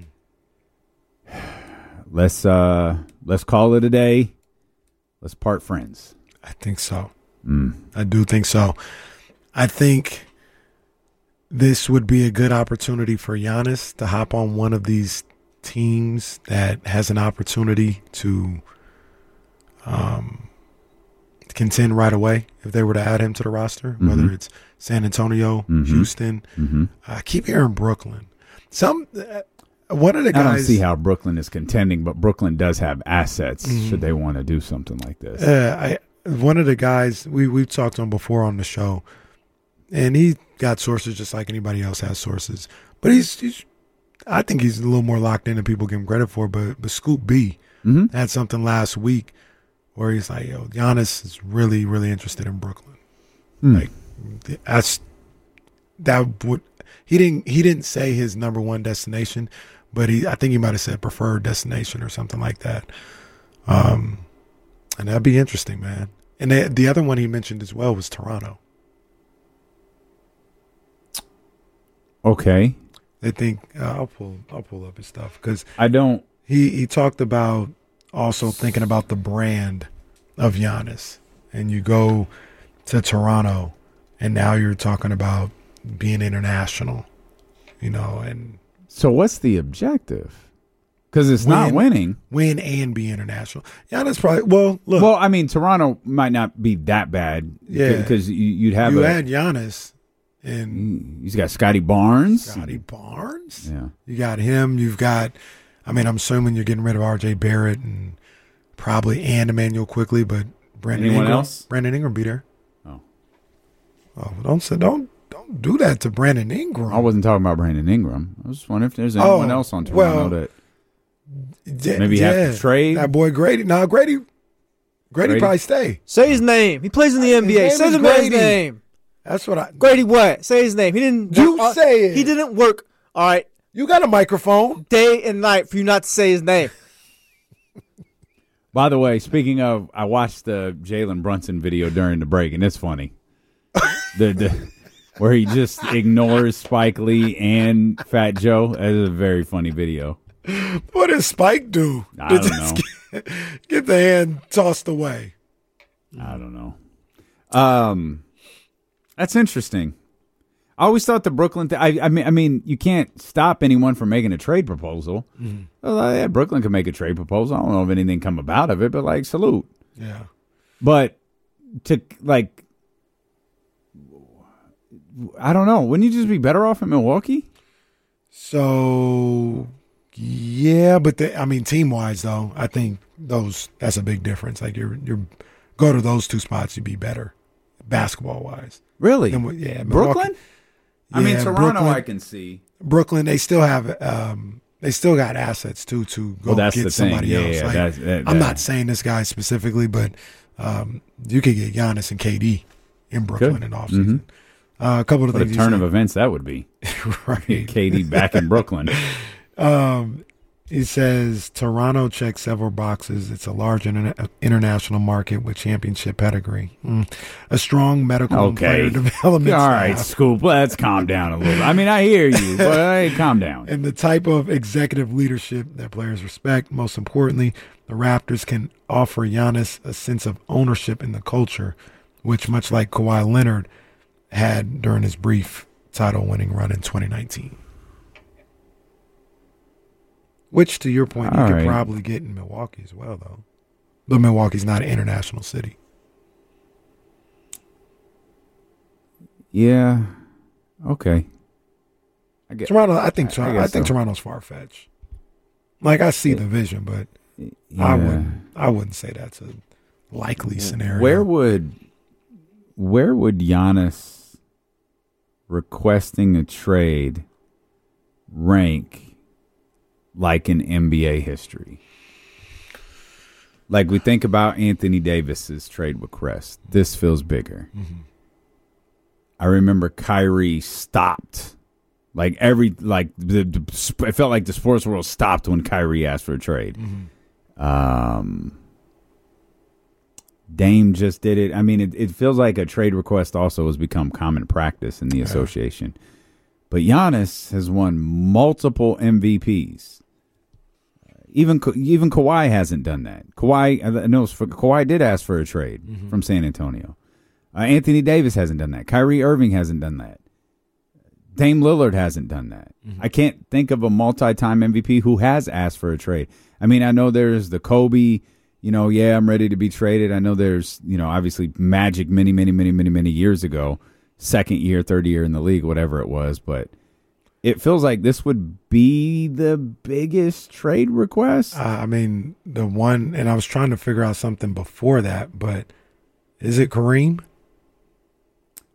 Let's uh, let's call it a day. Let's part friends. I think so. Mm. I do think so. I think this would be a good opportunity for Giannis to hop on one of these teams that has an opportunity to um, contend right away if they were to add him to the roster, mm-hmm. whether it's San Antonio, mm-hmm. Houston. Mm-hmm. I keep hearing Brooklyn. Some uh, one of the guys. I don't see how Brooklyn is contending, but Brooklyn does have assets mm-hmm. should they want to do something like this. Uh, I one of the guys we we've talked on before on the show. and he got sources just like anybody else has sources. But he's, he's I think he's a little more locked in than people give him credit for. But but Scoop B Mm-hmm. had something last week where he's like, yo, Giannis is really, really interested in Brooklyn. Mm. Like that's that would he didn't he didn't say his number one destination, but he I think he might have said preferred destination or something like that. Um, and that'd be interesting, man. And the, the other one he mentioned as well was Toronto. Okay. They think uh, I'll pull I'll pull up his stuff because I don't. he he talked about also thinking about the brand of Giannis, and you go to Toronto, and now you're talking about being international, you know, and So what's the objective? Because it's not Win. winning. win and be international. Giannis probably well look. Well, I mean, Toronto might not be that bad. Yeah. Because you, you'd have you a. had Giannis and He's got Scotty Barnes. Scotty Barnes. Yeah. You got him. You've got. I mean, I'm assuming you're getting rid of R J Barrett and probably and Emmanuel Quickly, but Brandon Anyone Ingram. else? Brandon Ingram beat her. Oh. Oh, don't say don't don't do that to Brandon Ingram. I wasn't talking about Brandon Ingram. I was just wondering if there's anyone Oh, else on Toronto well, that Yeah, maybe have to trade. that boy Grady. No, Grady. Grady, Grady? probably stay. Say his name. He plays in the N B A. name Say is the man's Grady. name. That's what I. Grady what? Say his name. He didn't. You work- say it. He didn't work. All right, You got a microphone. day and night for you not to say his name. By the way, speaking of, I watched the Jalen Brunson video during the break, and it's funny. the, the where he just ignores Spike Lee and Fat Joe. That is a very funny video. What does Spike do? I To don't just know. Get, get the hand tossed away. I don't know. Um, that's interesting. I always thought the Brooklyn thing. I, I mean, I mean, you can't stop anyone from making a trade proposal. Mm-hmm. Well, yeah, Brooklyn can make a trade proposal. I don't know if anything come about of it, but like, salute. Yeah. But to like, I don't know. Wouldn't you just be better off in Milwaukee? So yeah, but the, I mean, team wise though, I think those that's a big difference. Like you're you're go to those two spots, you'd be better basketball wise. Really? And, yeah, Brooklyn? Milwaukee- I mean, Yeah, Toronto, Brooklyn- I can see. Brooklyn, they still have um they still got assets too to go Well, that's get the thing. somebody Yeah, else. yeah, Like, that's- that- I'm that- not saying this guy specifically, but um, you could get Giannis and K D in Brooklyn Could. in offseason. Uh, a couple of What a things. turn he of said- events that would be. right. K D back in Brooklyn. Um, he says Toronto checks several boxes. It's a large interna- international market with championship pedigree, mm. a strong medical and Okay. player development All right, staff, Scoop. Let's calm down a little. I mean, I hear you, but hey, calm down. and the type of executive leadership that players respect. Most importantly, the Raptors can offer Giannis a sense of ownership in the culture, which, much like Kawhi Leonard, had during his brief title-winning run in twenty nineteen. Which, to your point, you All could right. probably get in Milwaukee as well, though. But Milwaukee's not an international city. Yeah. Okay. I get. Toronto, I think I Toronto, I, guess think so. Toronto's far-fetched. Like, I see the vision, but I Yeah. wouldn't. I wouldn't say that's a likely scenario. Where would where would Giannis requesting a trade rank like in N B A history? Like we think about Anthony Davis's trade with Crest. This feels bigger. Mm-hmm. I remember Kyrie stopped. Like every like the, the it felt like the sports world stopped when Kyrie asked for a trade. Mm-hmm. Um, Dame just did it. I mean, it, it feels like a trade request also has become common practice in the Yeah. association. But Giannis has won multiple M V Ps. Even Ka- even Kawhi hasn't done that. Kawhi, I know for, Kawhi did ask for a trade Mm-hmm. from San Antonio. Uh, Anthony Davis hasn't done that. Kyrie Irving hasn't done that. Dame Lillard hasn't done that. Mm-hmm. I can't think of a multi-time M V P who has asked for a trade. I mean, I know there's the Kobe, you know, yeah, I'm ready to be traded. I know there's, you know, obviously Magic many, many, many, many, many years ago, second year, third year in the league, whatever it was. But it feels like this would be the biggest trade request. Uh, I mean, the one, and I was trying to figure out something before that, but is it Kareem?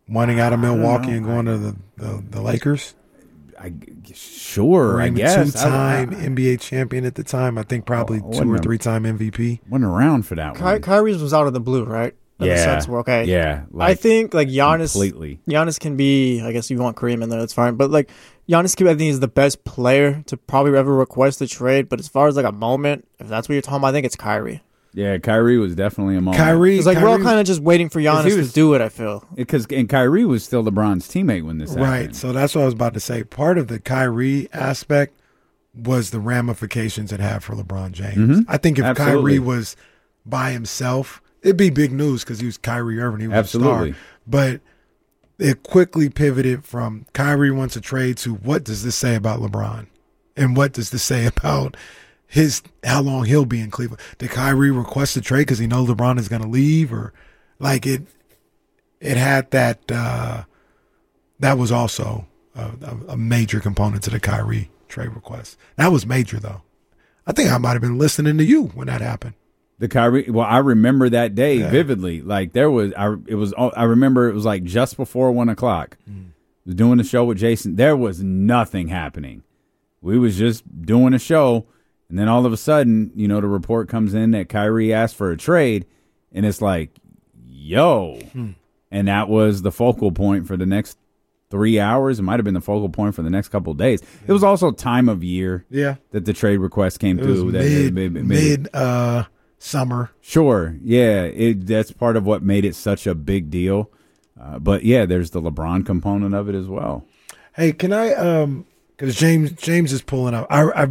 wanting out of Milwaukee know. and going to the, the, the Lakers? I, sure, I guess. Two-time I, I, N B A champion at the time. I think probably Oh, two or wasn't a- three-time M V P. wasn't around for that Ky- one. Kyrie's was out of the blue, right? In yeah, the sense where, okay. yeah. I Like, think like Giannis, completely. Giannis can be. I guess you want Kareem in there, that's fine. But like Giannis, can, I think is the best player to probably ever request a trade. But as far as like a moment, if that's what you're talking about, I think it's Kyrie. Yeah, Kyrie was definitely a moment. Kyrie, It's like we're all Kyrie- kind of just waiting for Giannis he was- to do it. I feel. Because and Kyrie was still LeBron's teammate when this happened. Right. So that's what I was about to say. Part of the Kyrie aspect was the ramifications it had for LeBron James. Mhm. I think if Absolutely. Kyrie was by himself, it'd be big news because he was Kyrie Irving. He was Absolutely. a star. But it quickly pivoted from Kyrie wants a trade to what does this say about LeBron? And what does this say about his how long he'll be in Cleveland? Did Kyrie request a trade because he knows LeBron is going to leave? Or like it it had that uh, that was also a, a, a major component to the Kyrie trade request. That was major though. I think I might have been listening to you when that happened. The Kyrie, well, I remember that day Yeah. vividly. Like there was, I it was, I remember it was like just before one o'clock. Mm. I was doing the show with Jason. There was nothing happening. We was just doing a show, and then all of a sudden, you know, the report comes in that Kyrie asked for a trade, and it's like, yo, Hmm. and that was the focal point for the next three hours. It might have been the focal point for the next couple of days. It was also time of year Yeah. that the trade request came It was through. That mid, that made- made it- mid uh, summer. Sure, yeah, it that's part of what made it such a big deal. Uh, but yeah, there's the LeBron component of it as well. Hey, can I? Um, because James James is pulling up. I I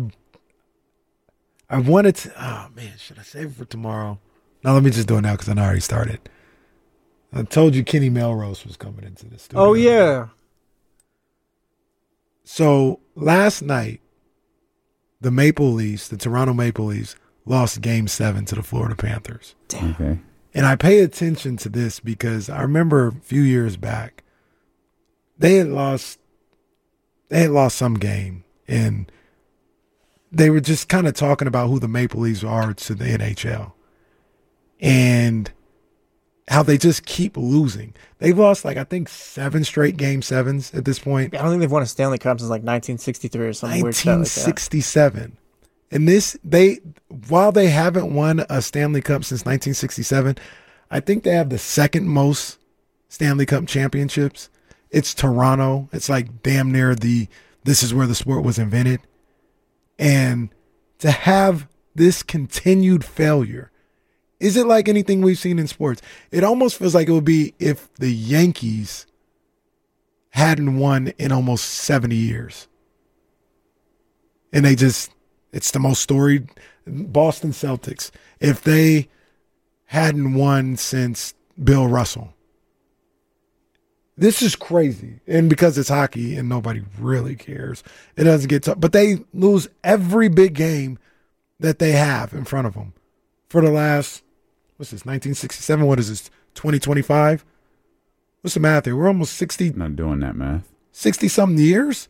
I wanted to. Oh man, should I save it for tomorrow? No, let me just do it now because I already started. I told you Kenny Melrose was coming into the studio. Oh yeah. So last night, the Maple Leafs, the Toronto Maple Leafs, lost Game Seven to the Florida Panthers. Okay, And I pay attention to this because I remember a few years back, they had lost, they had lost some game, and they were just kind of talking about who the Maple Leafs are to the N H L, and how they just keep losing. They've lost like I think seven straight Game Sevens at this point. I don't think they've won a Stanley Cup since like nineteen sixty-three or something weird shit like nineteen sixty-seven. And this, they, while they haven't won a Stanley Cup since nineteen sixty-seven, I think they have the second most Stanley Cup championships. It's Toronto. It's like damn near the, this is where the sport was invented. And to have this continued failure, is it like anything we've seen in sports? It almost feels like it would be if the Yankees hadn't won in almost seventy years. And they just, it's the most storied Boston Celtics. If they hadn't won since Bill Russell. This is crazy. And because it's hockey and nobody really cares, it doesn't get tough. But they lose every big game that they have in front of them for the last, what's this, nineteen sixty-seven? What is this, twenty twenty-five? What's the math here? We're almost sixty, I'm not doing that math. sixty-something years?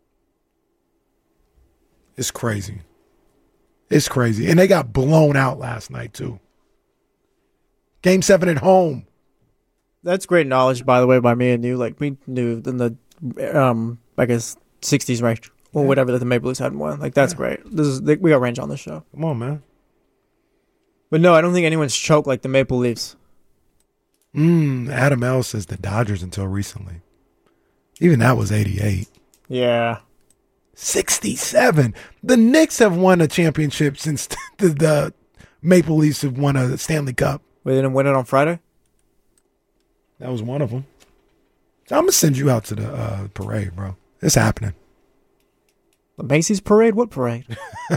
It's crazy. It's crazy. And they got blown out last night, too. Game seven at home. That's great knowledge, by the way, by me and you. Like we knew in the, um, I guess sixties, right, or Yeah. whatever that the Maple Leafs hadn't won. Like that's Yeah. great. This is we got range on this show. Come on, man. But no, I don't think anyone's choked like the Maple Leafs. Mm, Adam L says the Dodgers until recently. Even that was eighty-eight. Yeah. sixty-seven. The Knicks have won a championship since the, the Maple Leafs have won a Stanley Cup. We didn't win it on Friday. That was one of them. So I'm going to send you out to the uh, parade, bro. It's happening. The Macy's parade? What parade?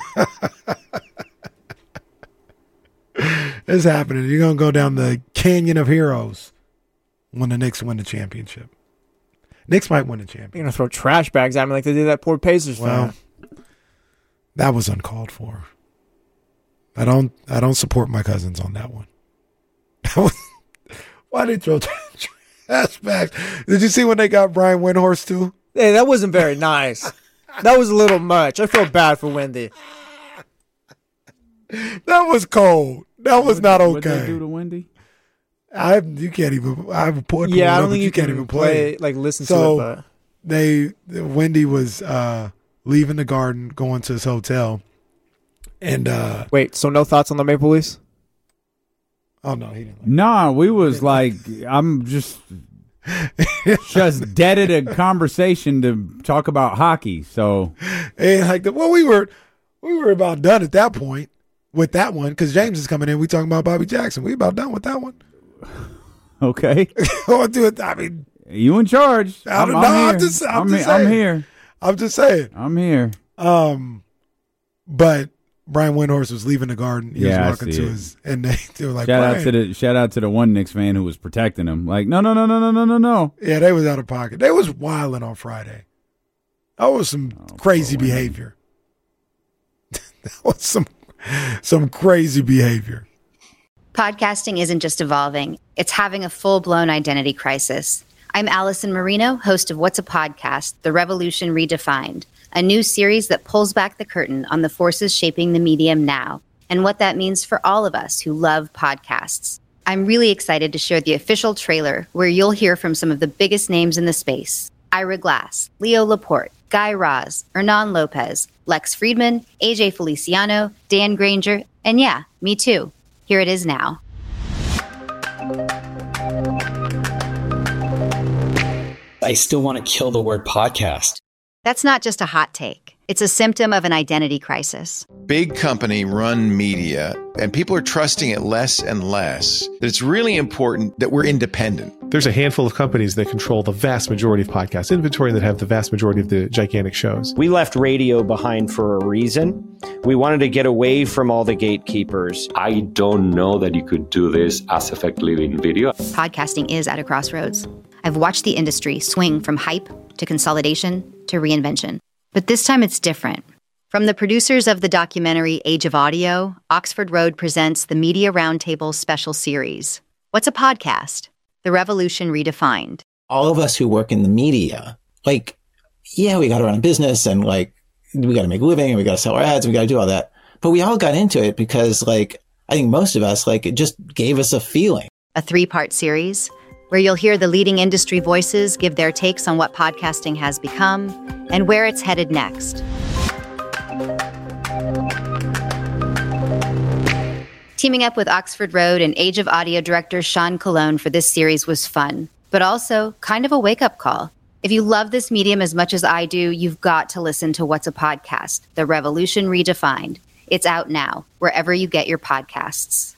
It's happening. You're going to go down the Canyon of Heroes when the Knicks win the championship. Knicks might win the championship. You're gonna throw trash bags at me like they did that poor Pacers Well, fan. that was uncalled for. I don't. I don't support my cousins on that one. That was, why did they throw trash bags? Did you see when they got Brian Windhorst too? Hey, that wasn't very nice. That was a little much. I feel bad for Wendy. That was cold. That was not What did they okay. do to Wendy? I you can't even. I have a point. Yeah, I don't up, think you, you can't can even play. play like listen so to it. But they Wendy was uh, leaving the Garden, going to his hotel, and uh, wait, so no thoughts on the Maple Leafs? Oh no, he didn't. Like nah, we was like, I'm just just deaded a conversation to talk about hockey. So and like the, well, we were we were about done at that point with that one because James is coming in. We talking about Bobby Jackson. We about done with that one. Okay, I'll do it. I mean, you in charge? I don't I'm, know. I'm, I'm just, I'm, I'm, just I'm saying. here. I'm just saying. I'm here. Um, but Brian Windhorst was leaving the Garden. He Yeah, I was walking see to it. his, and they, they were like, Shout Brian. out to the shout out to the one Knicks fan who was protecting him. Like, no, no, no, no, no, no, no, no. Yeah, they was out of pocket. They was wilding on Friday. That was some Oh, crazy boy. behavior. That was some some crazy behavior. Podcasting isn't just evolving, it's having a full-blown identity crisis. I'm Allison Marino, host of What's a Podcast? The Revolution Redefined, a new series that pulls back the curtain on the forces shaping the medium now and what that means for all of us who love podcasts. I'm really excited to share the official trailer where you'll hear from some of the biggest names in the space. Ira Glass, Leo Laporte, Guy Raz, Hernan Lopez, Lex Friedman, A J Feliciano, Dan Granger, and yeah, me too. Here it is now. I still want to kill the word podcast. That's not just a hot take. It's a symptom of an identity crisis. Big company run media, and people are trusting it less and less. That it's really important that we're independent. There's a handful of companies that control the vast majority of podcast inventory that have the vast majority of the gigantic shows. We left radio behind for a reason. We wanted to get away from all the gatekeepers. I don't know that you could do this as effectively in video. Podcasting is at a crossroads. I've watched the industry swing from hype to consolidation to reinvention. But this time it's different. From the producers of the documentary Age of Audio, Oxford Road presents the Media Roundtable special series. What's a podcast? The Revolution Redefined. All of us who work in the media, like, yeah, we got to run a business and like, we got to make a living and we got to sell our ads and we got to do all that. But we all got into it because like, I think most of us, like, it just gave us a feeling. A three-part series where you'll hear the leading industry voices give their takes on what podcasting has become and where it's headed next. Teaming up with Oxford Road and Age of Audio director Sean Colon for this series was fun, but also kind of a wake-up call. If you love this medium as much as I do, you've got to listen to What's a Podcast? The Revolution Redefined. It's out now, wherever you get your podcasts.